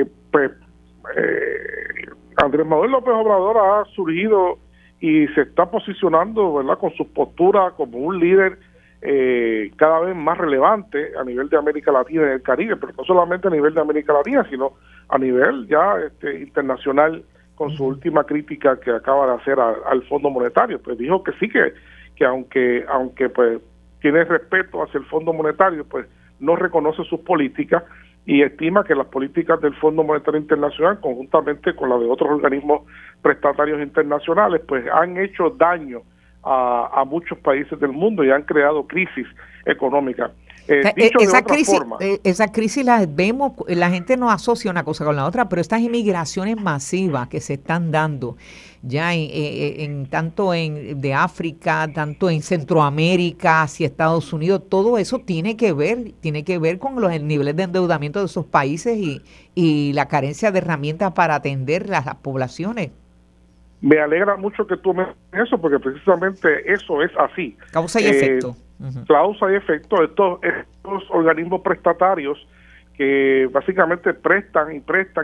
Andrés Manuel López Obrador ha surgido y se está posicionando, ¿verdad?, con su postura como un líder cada vez más relevante a nivel de América Latina y el Caribe, pero no solamente a nivel de América Latina, sino a nivel ya internacional, con su última crítica que acaba de hacer al Fondo Monetario. Pues dijo que sí, que aunque pues tiene respeto hacia el Fondo Monetario, pues no reconoce sus políticas y estima que las políticas del Fondo Monetario Internacional, conjuntamente con las de otros organismos prestatarios internacionales, pues han hecho daño a muchos países del mundo y han creado crisis económica. Dicho de otra forma, esa crisis la vemos, la gente no asocia una cosa con la otra, pero estas inmigraciones masivas que se están dando ya tanto de África, tanto en Centroamérica, hacia Estados Unidos, todo eso tiene que ver con los niveles de endeudamiento de esos países y la carencia de herramientas para atender las poblaciones. Me alegra mucho que tú me digas eso, porque precisamente eso es así. Causa y efecto. Causa y efecto. Estos organismos prestatarios que básicamente prestan,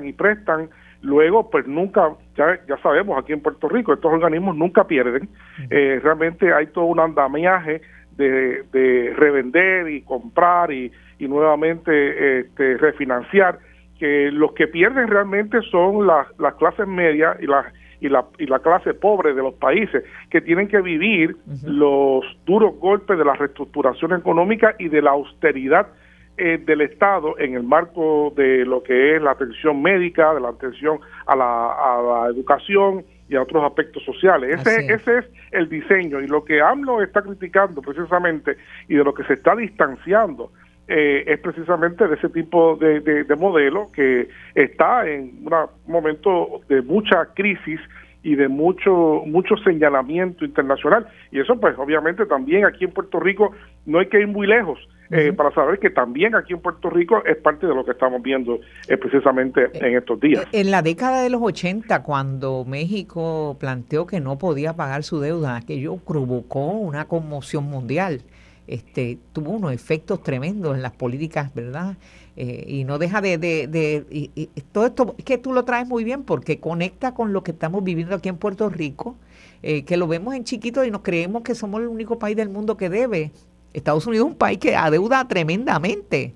luego pues nunca, ya sabemos aquí en Puerto Rico, estos organismos nunca pierden. Realmente hay todo un andamiaje de revender y comprar y nuevamente refinanciar, que los que pierden realmente son las clases medias y la clase pobre de los países, que tienen que vivir los duros golpes de la reestructuración económica y de la austeridad del Estado en el marco de lo que es la atención médica, de la atención a la educación y a otros aspectos sociales. Ese es el diseño, y lo que AMLO está criticando precisamente y de lo que se está distanciando es precisamente de ese tipo de modelo que está en un momento de mucha crisis y de mucho señalamiento internacional. Y eso pues obviamente también aquí en Puerto Rico no hay que ir muy lejos para saber que también aquí en Puerto Rico es parte de lo que estamos viendo precisamente en estos días. En la década de los 80, cuando México planteó que no podía pagar su deuda, aquello provocó una conmoción mundial. Tuvo unos efectos tremendos en las políticas, ¿verdad? Y no deja y todo esto, es que tú lo traes muy bien porque conecta con lo que estamos viviendo aquí en Puerto Rico, que lo vemos en chiquito y nos creemos que somos el único país del mundo que debe. Estados Unidos es un país que adeuda tremendamente.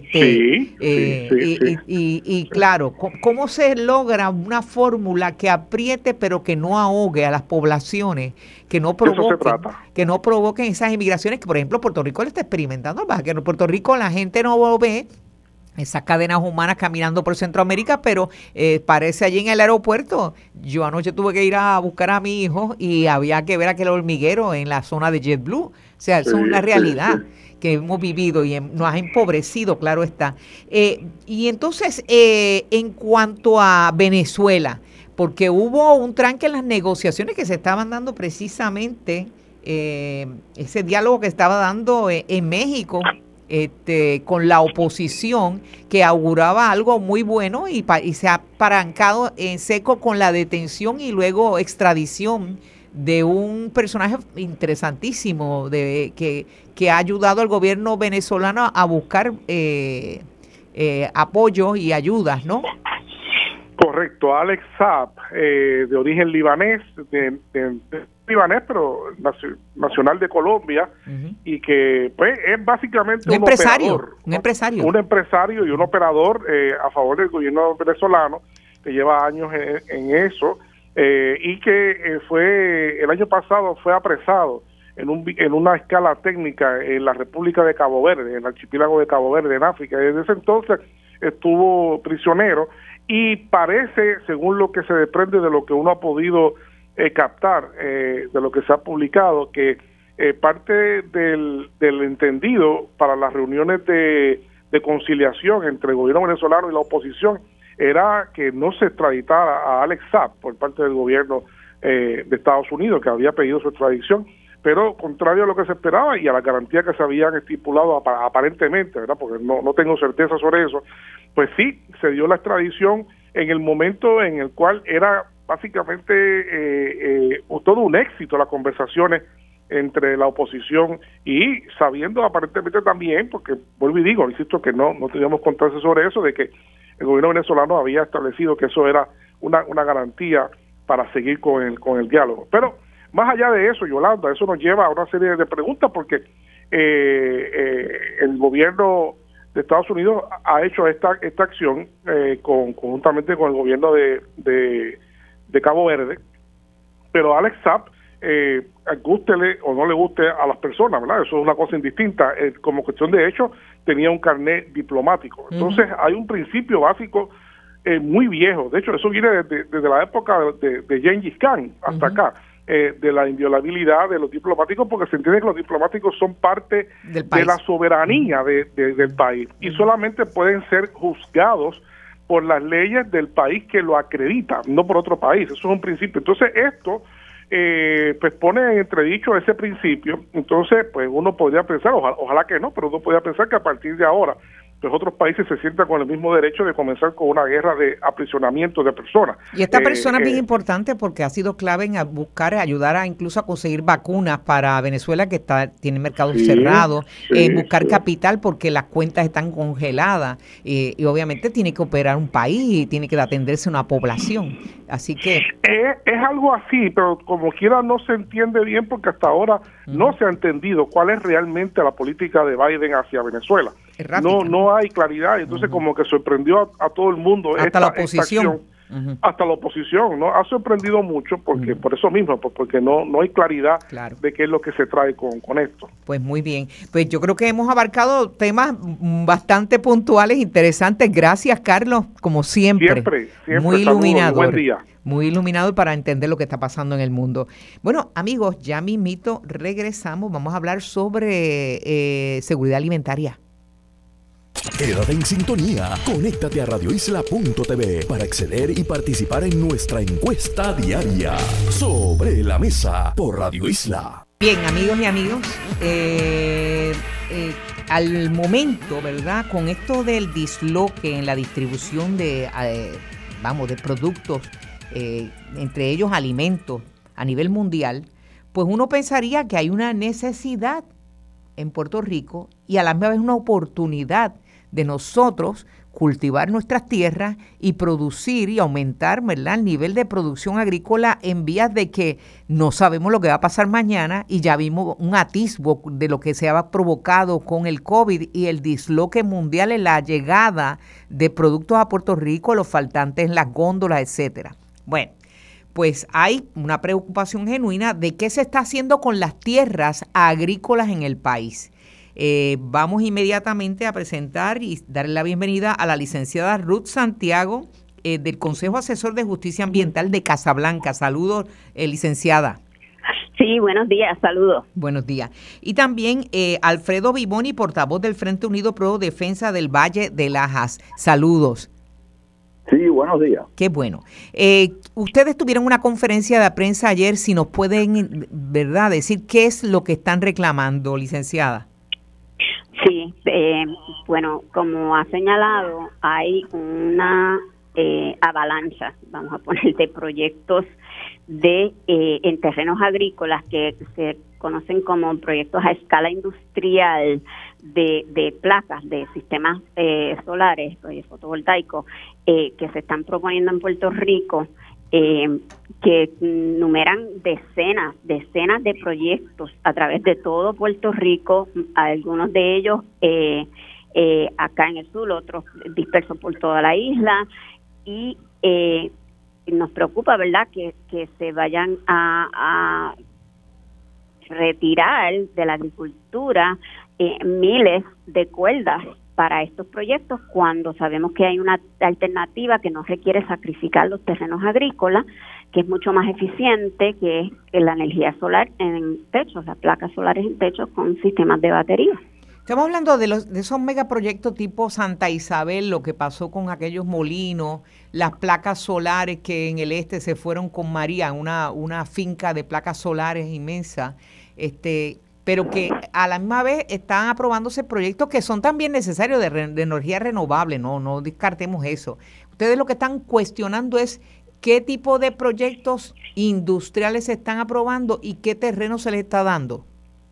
Claro, ¿cómo se logra una fórmula que apriete pero que no ahogue a las poblaciones, que no provoquen esas inmigraciones que, por ejemplo, Puerto Rico le está experimentando? Que en Puerto Rico la gente no ve esas cadenas humanas caminando por Centroamérica, pero parece allí en el aeropuerto. Yo anoche tuve que ir a buscar a mi hijo y había que ver aquel hormiguero en la zona de JetBlue. O sea, eso es una realidad que hemos vivido y nos ha empobrecido, claro está. Y entonces, en cuanto a Venezuela, porque hubo un tranque en las negociaciones que se estaban dando precisamente, ese diálogo que estaba dando en México, con la oposición, que auguraba algo muy bueno y se ha apalancado en seco con la detención y luego extradición de un personaje interesantísimo que ha ayudado al gobierno venezolano a buscar apoyo y ayudas, ¿no? Correcto, Alex Saab, de origen libanés, libanés, pero nacional de Colombia, y que pues es básicamente un empresario y un operador a favor del gobierno venezolano, que lleva años en eso, y que el año pasado fue apresado en una escala técnica en la República de Cabo Verde, en el archipiélago de Cabo Verde, en África. Desde ese entonces estuvo prisionero, y parece, según lo que se desprende de lo que uno ha podido captar, de lo que se ha publicado, que parte del entendido para las reuniones de de conciliación entre el gobierno venezolano y la oposición era que no se extraditara a Alex Saab por parte del gobierno de Estados Unidos, que había pedido su extradición, pero contrario a lo que se esperaba y a la garantía que se habían estipulado aparentemente, ¿verdad? Porque no tengo certeza sobre eso, pues sí, se dio la extradición en el momento en el cual era básicamente todo un éxito las conversaciones entre la oposición y sabiendo aparentemente también, porque vuelvo y digo, insisto que no teníamos constancia sobre eso, de que el gobierno venezolano había establecido que eso era una garantía para seguir con el diálogo. Pero más allá de eso, Yolanda, eso nos lleva a una serie de preguntas, porque el gobierno de Estados Unidos ha hecho esta acción conjuntamente con el gobierno de Cabo Verde, pero Alex Saab, gústele o no le guste a las personas, ¿verdad? Eso es una cosa indistinta. Como cuestión de hecho, tenía un carnet diplomático. Entonces, hay un principio básico muy viejo. De hecho, eso viene desde la época de Gengis Khan hasta acá, de la inviolabilidad de los diplomáticos, porque se entiende que los diplomáticos son parte de la soberanía del país y solamente pueden ser juzgados por las leyes del país que lo acredita, no por otro país. Eso es un principio. Entonces, esto pues pone en entredicho ese principio. Entonces, pues uno podría pensar, ojalá que no, pero uno podría pensar que a partir de ahora pues otros países se sientan con el mismo derecho de comenzar con una guerra de aprisionamiento de personas. Y esta persona es bien importante porque ha sido clave en ayudar incluso a conseguir vacunas para Venezuela, que tiene mercados cerrados, buscar capital porque las cuentas están congeladas y obviamente tiene que operar un país y tiene que atenderse una población. Así que... Es algo así, pero como quiera no se entiende bien porque hasta ahora no se ha entendido cuál es realmente la política de Biden hacia Venezuela. No hay claridad, entonces como que sorprendió a todo el mundo. Hasta la oposición. Hasta la oposición, ¿no? Ha sorprendido mucho porque por eso mismo, porque no hay claridad de qué es lo que se trae con esto. Pues muy bien. Pues yo creo que hemos abarcado temas bastante puntuales, interesantes. Gracias, Carlos, como siempre. Siempre. Muy iluminador. Buen día. Muy iluminado para entender lo que está pasando en el mundo. Bueno, amigos, ya mismito regresamos. Vamos a hablar sobre seguridad alimentaria. Quédate en sintonía, conéctate a radioisla.tv para acceder y participar en nuestra encuesta diaria Sobre la Mesa por Radio Isla. Bien, amigos y amigos, al momento, ¿verdad? Con esto del disloque en la distribución de productos, entre ellos alimentos a nivel mundial, pues uno pensaría que hay una necesidad en Puerto Rico y a la misma vez una oportunidad de nosotros cultivar nuestras tierras y producir y aumentar, ¿verdad?, el nivel de producción agrícola en vías de que no sabemos lo que va a pasar mañana y ya vimos un atisbo de lo que se ha provocado con el COVID y el disloque mundial en la llegada de productos a Puerto Rico, los faltantes en las góndolas, etcétera. Bueno, pues hay una preocupación genuina de qué se está haciendo con las tierras agrícolas en el país. Vamos inmediatamente a presentar y darle la bienvenida a la licenciada Ruth Santiago del Consejo Asesor de Justicia Ambiental de Casablanca. Saludos, licenciada. Sí, buenos días, saludos. Buenos días. Y también Alfredo Vivoni, portavoz del Frente Unido Pro Defensa del Valle de Lajas. Saludos. Sí, buenos días. Qué bueno. Ustedes tuvieron una conferencia de prensa ayer, si nos pueden, ¿verdad?, decir qué es lo que están reclamando, licenciada. Sí, bueno, como ha señalado, hay una avalancha, vamos a poner, de proyectos en terrenos agrícolas que se conocen como proyectos a escala industrial de placas, de sistemas solares, fotovoltaicos, que se están proponiendo en Puerto Rico, que numeran decenas de proyectos a través de todo Puerto Rico, algunos de ellos acá en el sur, otros dispersos por toda la isla, y nos preocupa, ¿verdad?, que se vayan a retirar de la agricultura miles de cuerdas para estos proyectos cuando sabemos que hay una alternativa que no requiere sacrificar los terrenos agrícolas, que es mucho más eficiente, que es la energía solar en techos, las placas solares en techos con sistemas de batería. Estamos hablando de esos megaproyectos tipo Santa Isabel, lo que pasó con aquellos molinos, las placas solares que en el este se fueron con María, una finca de placas solares inmensa, pero que a la misma vez están aprobándose proyectos que son también necesarios de energía renovable, no descartemos eso. Ustedes lo que están cuestionando es qué tipo de proyectos industriales se están aprobando y qué terreno se les está dando.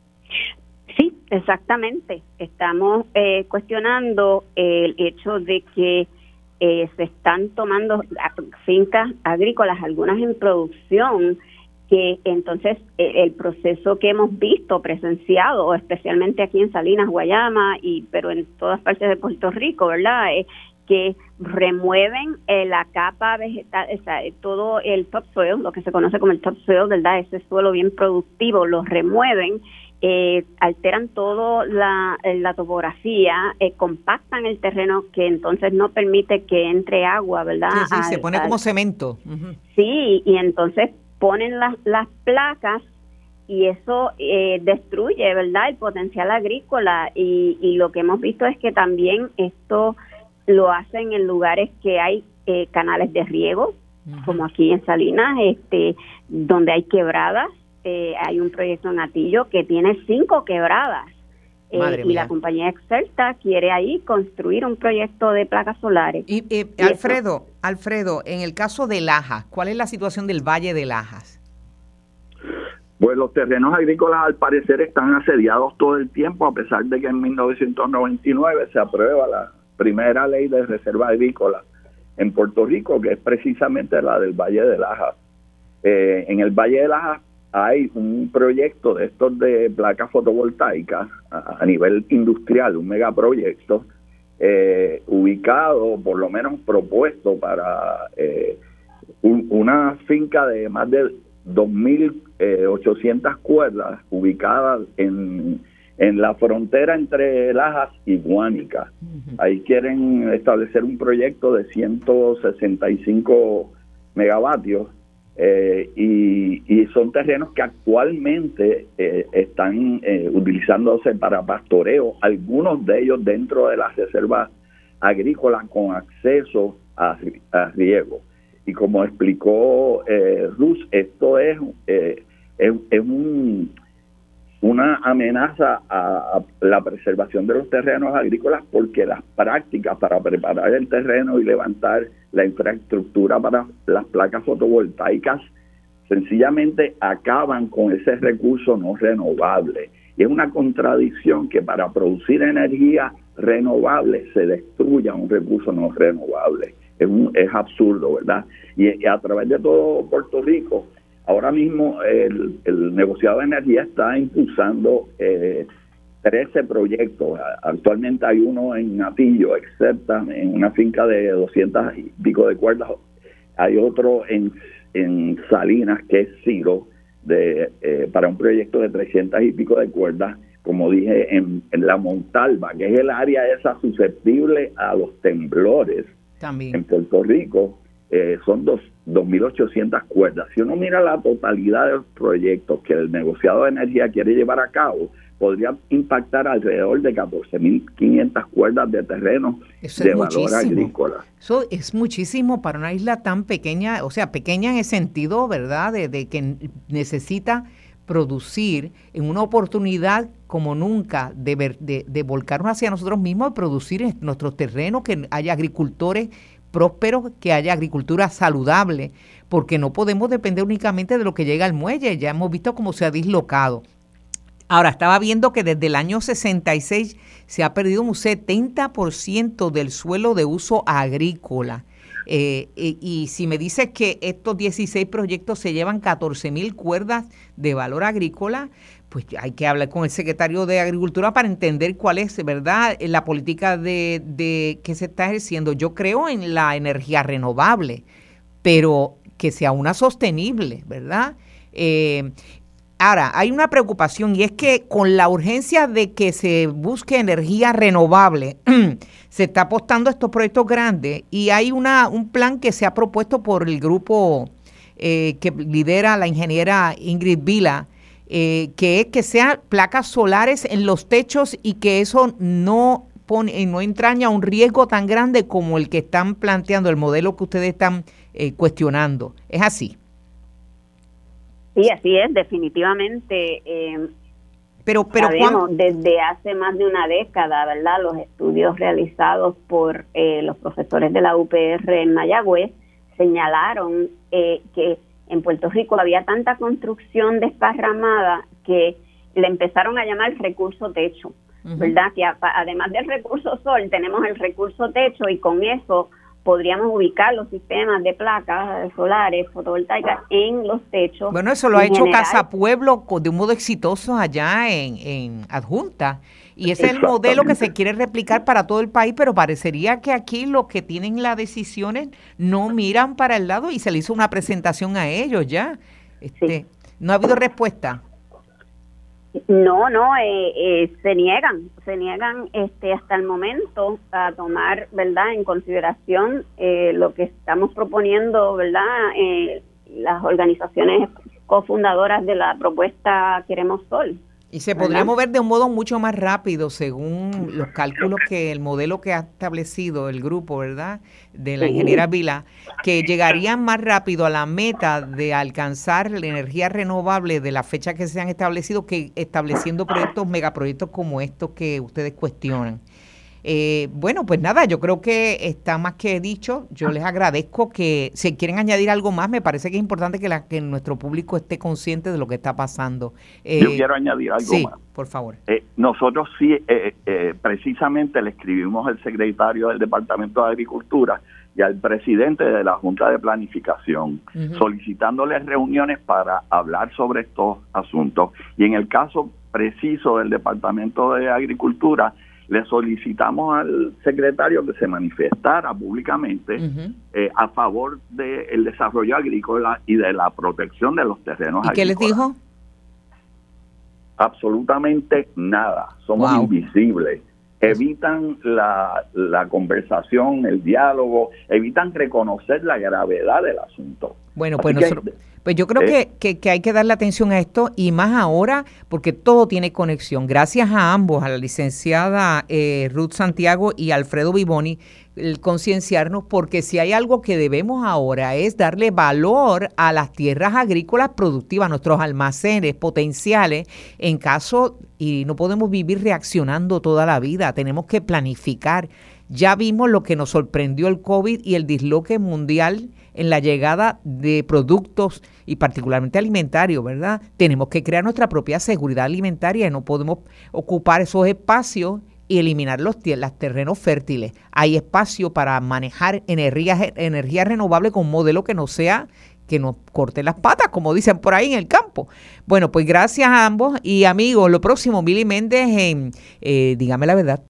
Sí, exactamente. Estamos cuestionando el hecho de que se están tomando fincas agrícolas, algunas en producción, que entonces el proceso que hemos visto, presenciado, especialmente aquí en Salinas, Guayama, pero en todas partes de Puerto Rico, ¿verdad?, que remueven la capa vegetal, o sea, todo el topsoil, lo que se conoce como el topsoil, ¿verdad?, ese suelo bien productivo, lo remueven, alteran todo la topografía, compactan el terreno, que entonces no permite que entre agua, ¿verdad? Sí, se pone como cemento. Uh-huh. Sí, y entonces ponen las placas y eso destruye, ¿verdad?, el potencial agrícola, y lo que hemos visto es que también esto lo hacen en lugares que hay canales de riego, uh-huh, como aquí en Salinas, donde hay quebradas. Hay un proyecto en Atillo que tiene 5 quebradas, y la compañía Excelta quiere ahí construir un proyecto de placas solares. Y Alfredo, en el caso de Lajas, ¿cuál es la situación del Valle de Lajas? Pues los terrenos agrícolas al parecer están asediados todo el tiempo, a pesar de que en 1999 se aprueba la primera ley de reserva agrícola en Puerto Rico, que es precisamente la del Valle de Lajas. En el Valle de Lajas hay un proyecto de estos de placas fotovoltaicas a nivel industrial, un megaproyecto ubicado, por lo menos propuesto para una finca de más de 2.800 cuerdas ubicada en la frontera entre Lajas y Guánica. Uh-huh. Ahí quieren establecer un proyecto de 165 megavatios. Y son terrenos que actualmente están utilizándose para pastoreo, algunos de ellos dentro de las reservas agrícolas con acceso a riego. Y como explicó Ruz, esto es una amenaza a la preservación de los terrenos agrícolas, porque las prácticas para preparar el terreno y levantar la infraestructura para las placas fotovoltaicas sencillamente acaban con ese recurso no renovable. Y es una contradicción que para producir energía renovable se destruya un recurso no renovable. Es absurdo, ¿verdad? Y a través de todo Puerto Rico, ahora mismo el negociado de energía está impulsando 13 proyectos. Actualmente hay uno en Atillo, Excelta, en una finca de 200 y pico de cuerdas. Hay otro en Salinas, que es Ciro, para un proyecto de 300 y pico de cuerdas. Como dije, en la Montalva, que es el área esa susceptible a los temblores. También en Puerto Rico, son 2.800 cuerdas. Si uno mira la totalidad de los proyectos que el negociado de energía quiere llevar a cabo, podría impactar alrededor de 14.500 cuerdas de terreno de valor agrícola. Eso es muchísimo para una isla tan pequeña, o sea, pequeña en el sentido, ¿verdad?, de que necesita producir en una oportunidad como nunca de volcarnos hacia nosotros mismos, de producir en nuestros terrenos, que haya agricultores prósperos, que haya agricultura saludable, porque no podemos depender únicamente de lo que llega al muelle. Ya hemos visto cómo se ha dislocado. Ahora, estaba viendo que desde el año 66 se ha perdido un 70% del suelo de uso agrícola. Y si me dices que estos 16 proyectos se llevan 14.000 cuerdas de valor agrícola, pues hay que hablar con el secretario de Agricultura para entender cuál es, ¿verdad?, la política de que se está ejerciendo. Yo creo en la energía renovable, pero que sea una sostenible, ¿verdad? Ahora, hay una preocupación, y es que con la urgencia de que se busque energía renovable, se está apostando a estos proyectos grandes, y hay un plan que se ha propuesto por el grupo que lidera la ingeniera Ingrid Vila, que es que sean placas solares en los techos y que eso no entraña un riesgo tan grande como el que están planteando, el modelo que ustedes están cuestionando. ¿Es así? Sí, así es, definitivamente. Pero sabemos desde hace más de una década, ¿verdad? Los estudios realizados por los profesores de la UPR en Mayagüez señalaron que en Puerto Rico había tanta construcción desparramada que le empezaron a llamar recurso techo, ¿verdad? Que además del recurso sol tenemos el recurso techo y con eso podríamos ubicar los sistemas de placas solares fotovoltaicas en los techos. Bueno, eso lo ha hecho Casa Pueblo de un modo exitoso allá en Adjunta. Y ese es el modelo que se quiere replicar para todo el país, pero parecería que aquí los que tienen las decisiones no miran para el lado y se le hizo una presentación a ellos ya. ¿No ha habido respuesta? No, se niegan hasta el momento a tomar, ¿verdad?, en consideración lo que estamos proponiendo, ¿verdad?, las organizaciones cofundadoras de la propuesta Queremos Sol. Y se podría mover de un modo mucho más rápido según los cálculos que el modelo que ha establecido el grupo, ¿verdad?, de la ingeniera Vilá, que llegarían más rápido a la meta de alcanzar la energía renovable de la fecha que se han establecido que estableciendo megaproyectos como estos que ustedes cuestionan. Bueno, pues nada, yo creo que está más que dicho. Yo les agradezco que si quieren añadir algo más, me parece que es importante que nuestro público esté consciente de lo que está pasando. Yo quiero añadir algo más. Sí, por favor. Nosotros sí, precisamente le escribimos al secretario del Departamento de Agricultura y al presidente de la Junta de Planificación, solicitándoles reuniones para hablar sobre estos asuntos. Y en el caso preciso del Departamento de Agricultura, le solicitamos al secretario que se manifestara públicamente a favor del desarrollo agrícola y de la protección de los terrenos agrícolas. ¿Y qué les dijo? Absolutamente nada. Somos invisibles. Evitan la conversación, el diálogo, evitan reconocer la gravedad del asunto. Bueno, pues yo creo que hay que darle atención a esto y más ahora porque todo tiene conexión. Gracias a ambos, a la licenciada Ruth Santiago y Alfredo Vivoni, el concienciarnos, porque si hay algo que debemos ahora es darle valor a las tierras agrícolas productivas, nuestros almacenes potenciales, en caso, y no podemos vivir reaccionando toda la vida, tenemos que planificar. Ya vimos lo que nos sorprendió el COVID y el disloque mundial en la llegada de productos y particularmente alimentarios, ¿verdad? Tenemos que crear nuestra propia seguridad alimentaria y no podemos ocupar esos espacios y eliminar los terrenos fértiles. Hay espacio para manejar energía renovable con un modelo que no sea que nos corte las patas, como dicen por ahí en el campo. Bueno, pues gracias a ambos y amigos, lo próximo, Mili Méndez en Dígame la Verdad.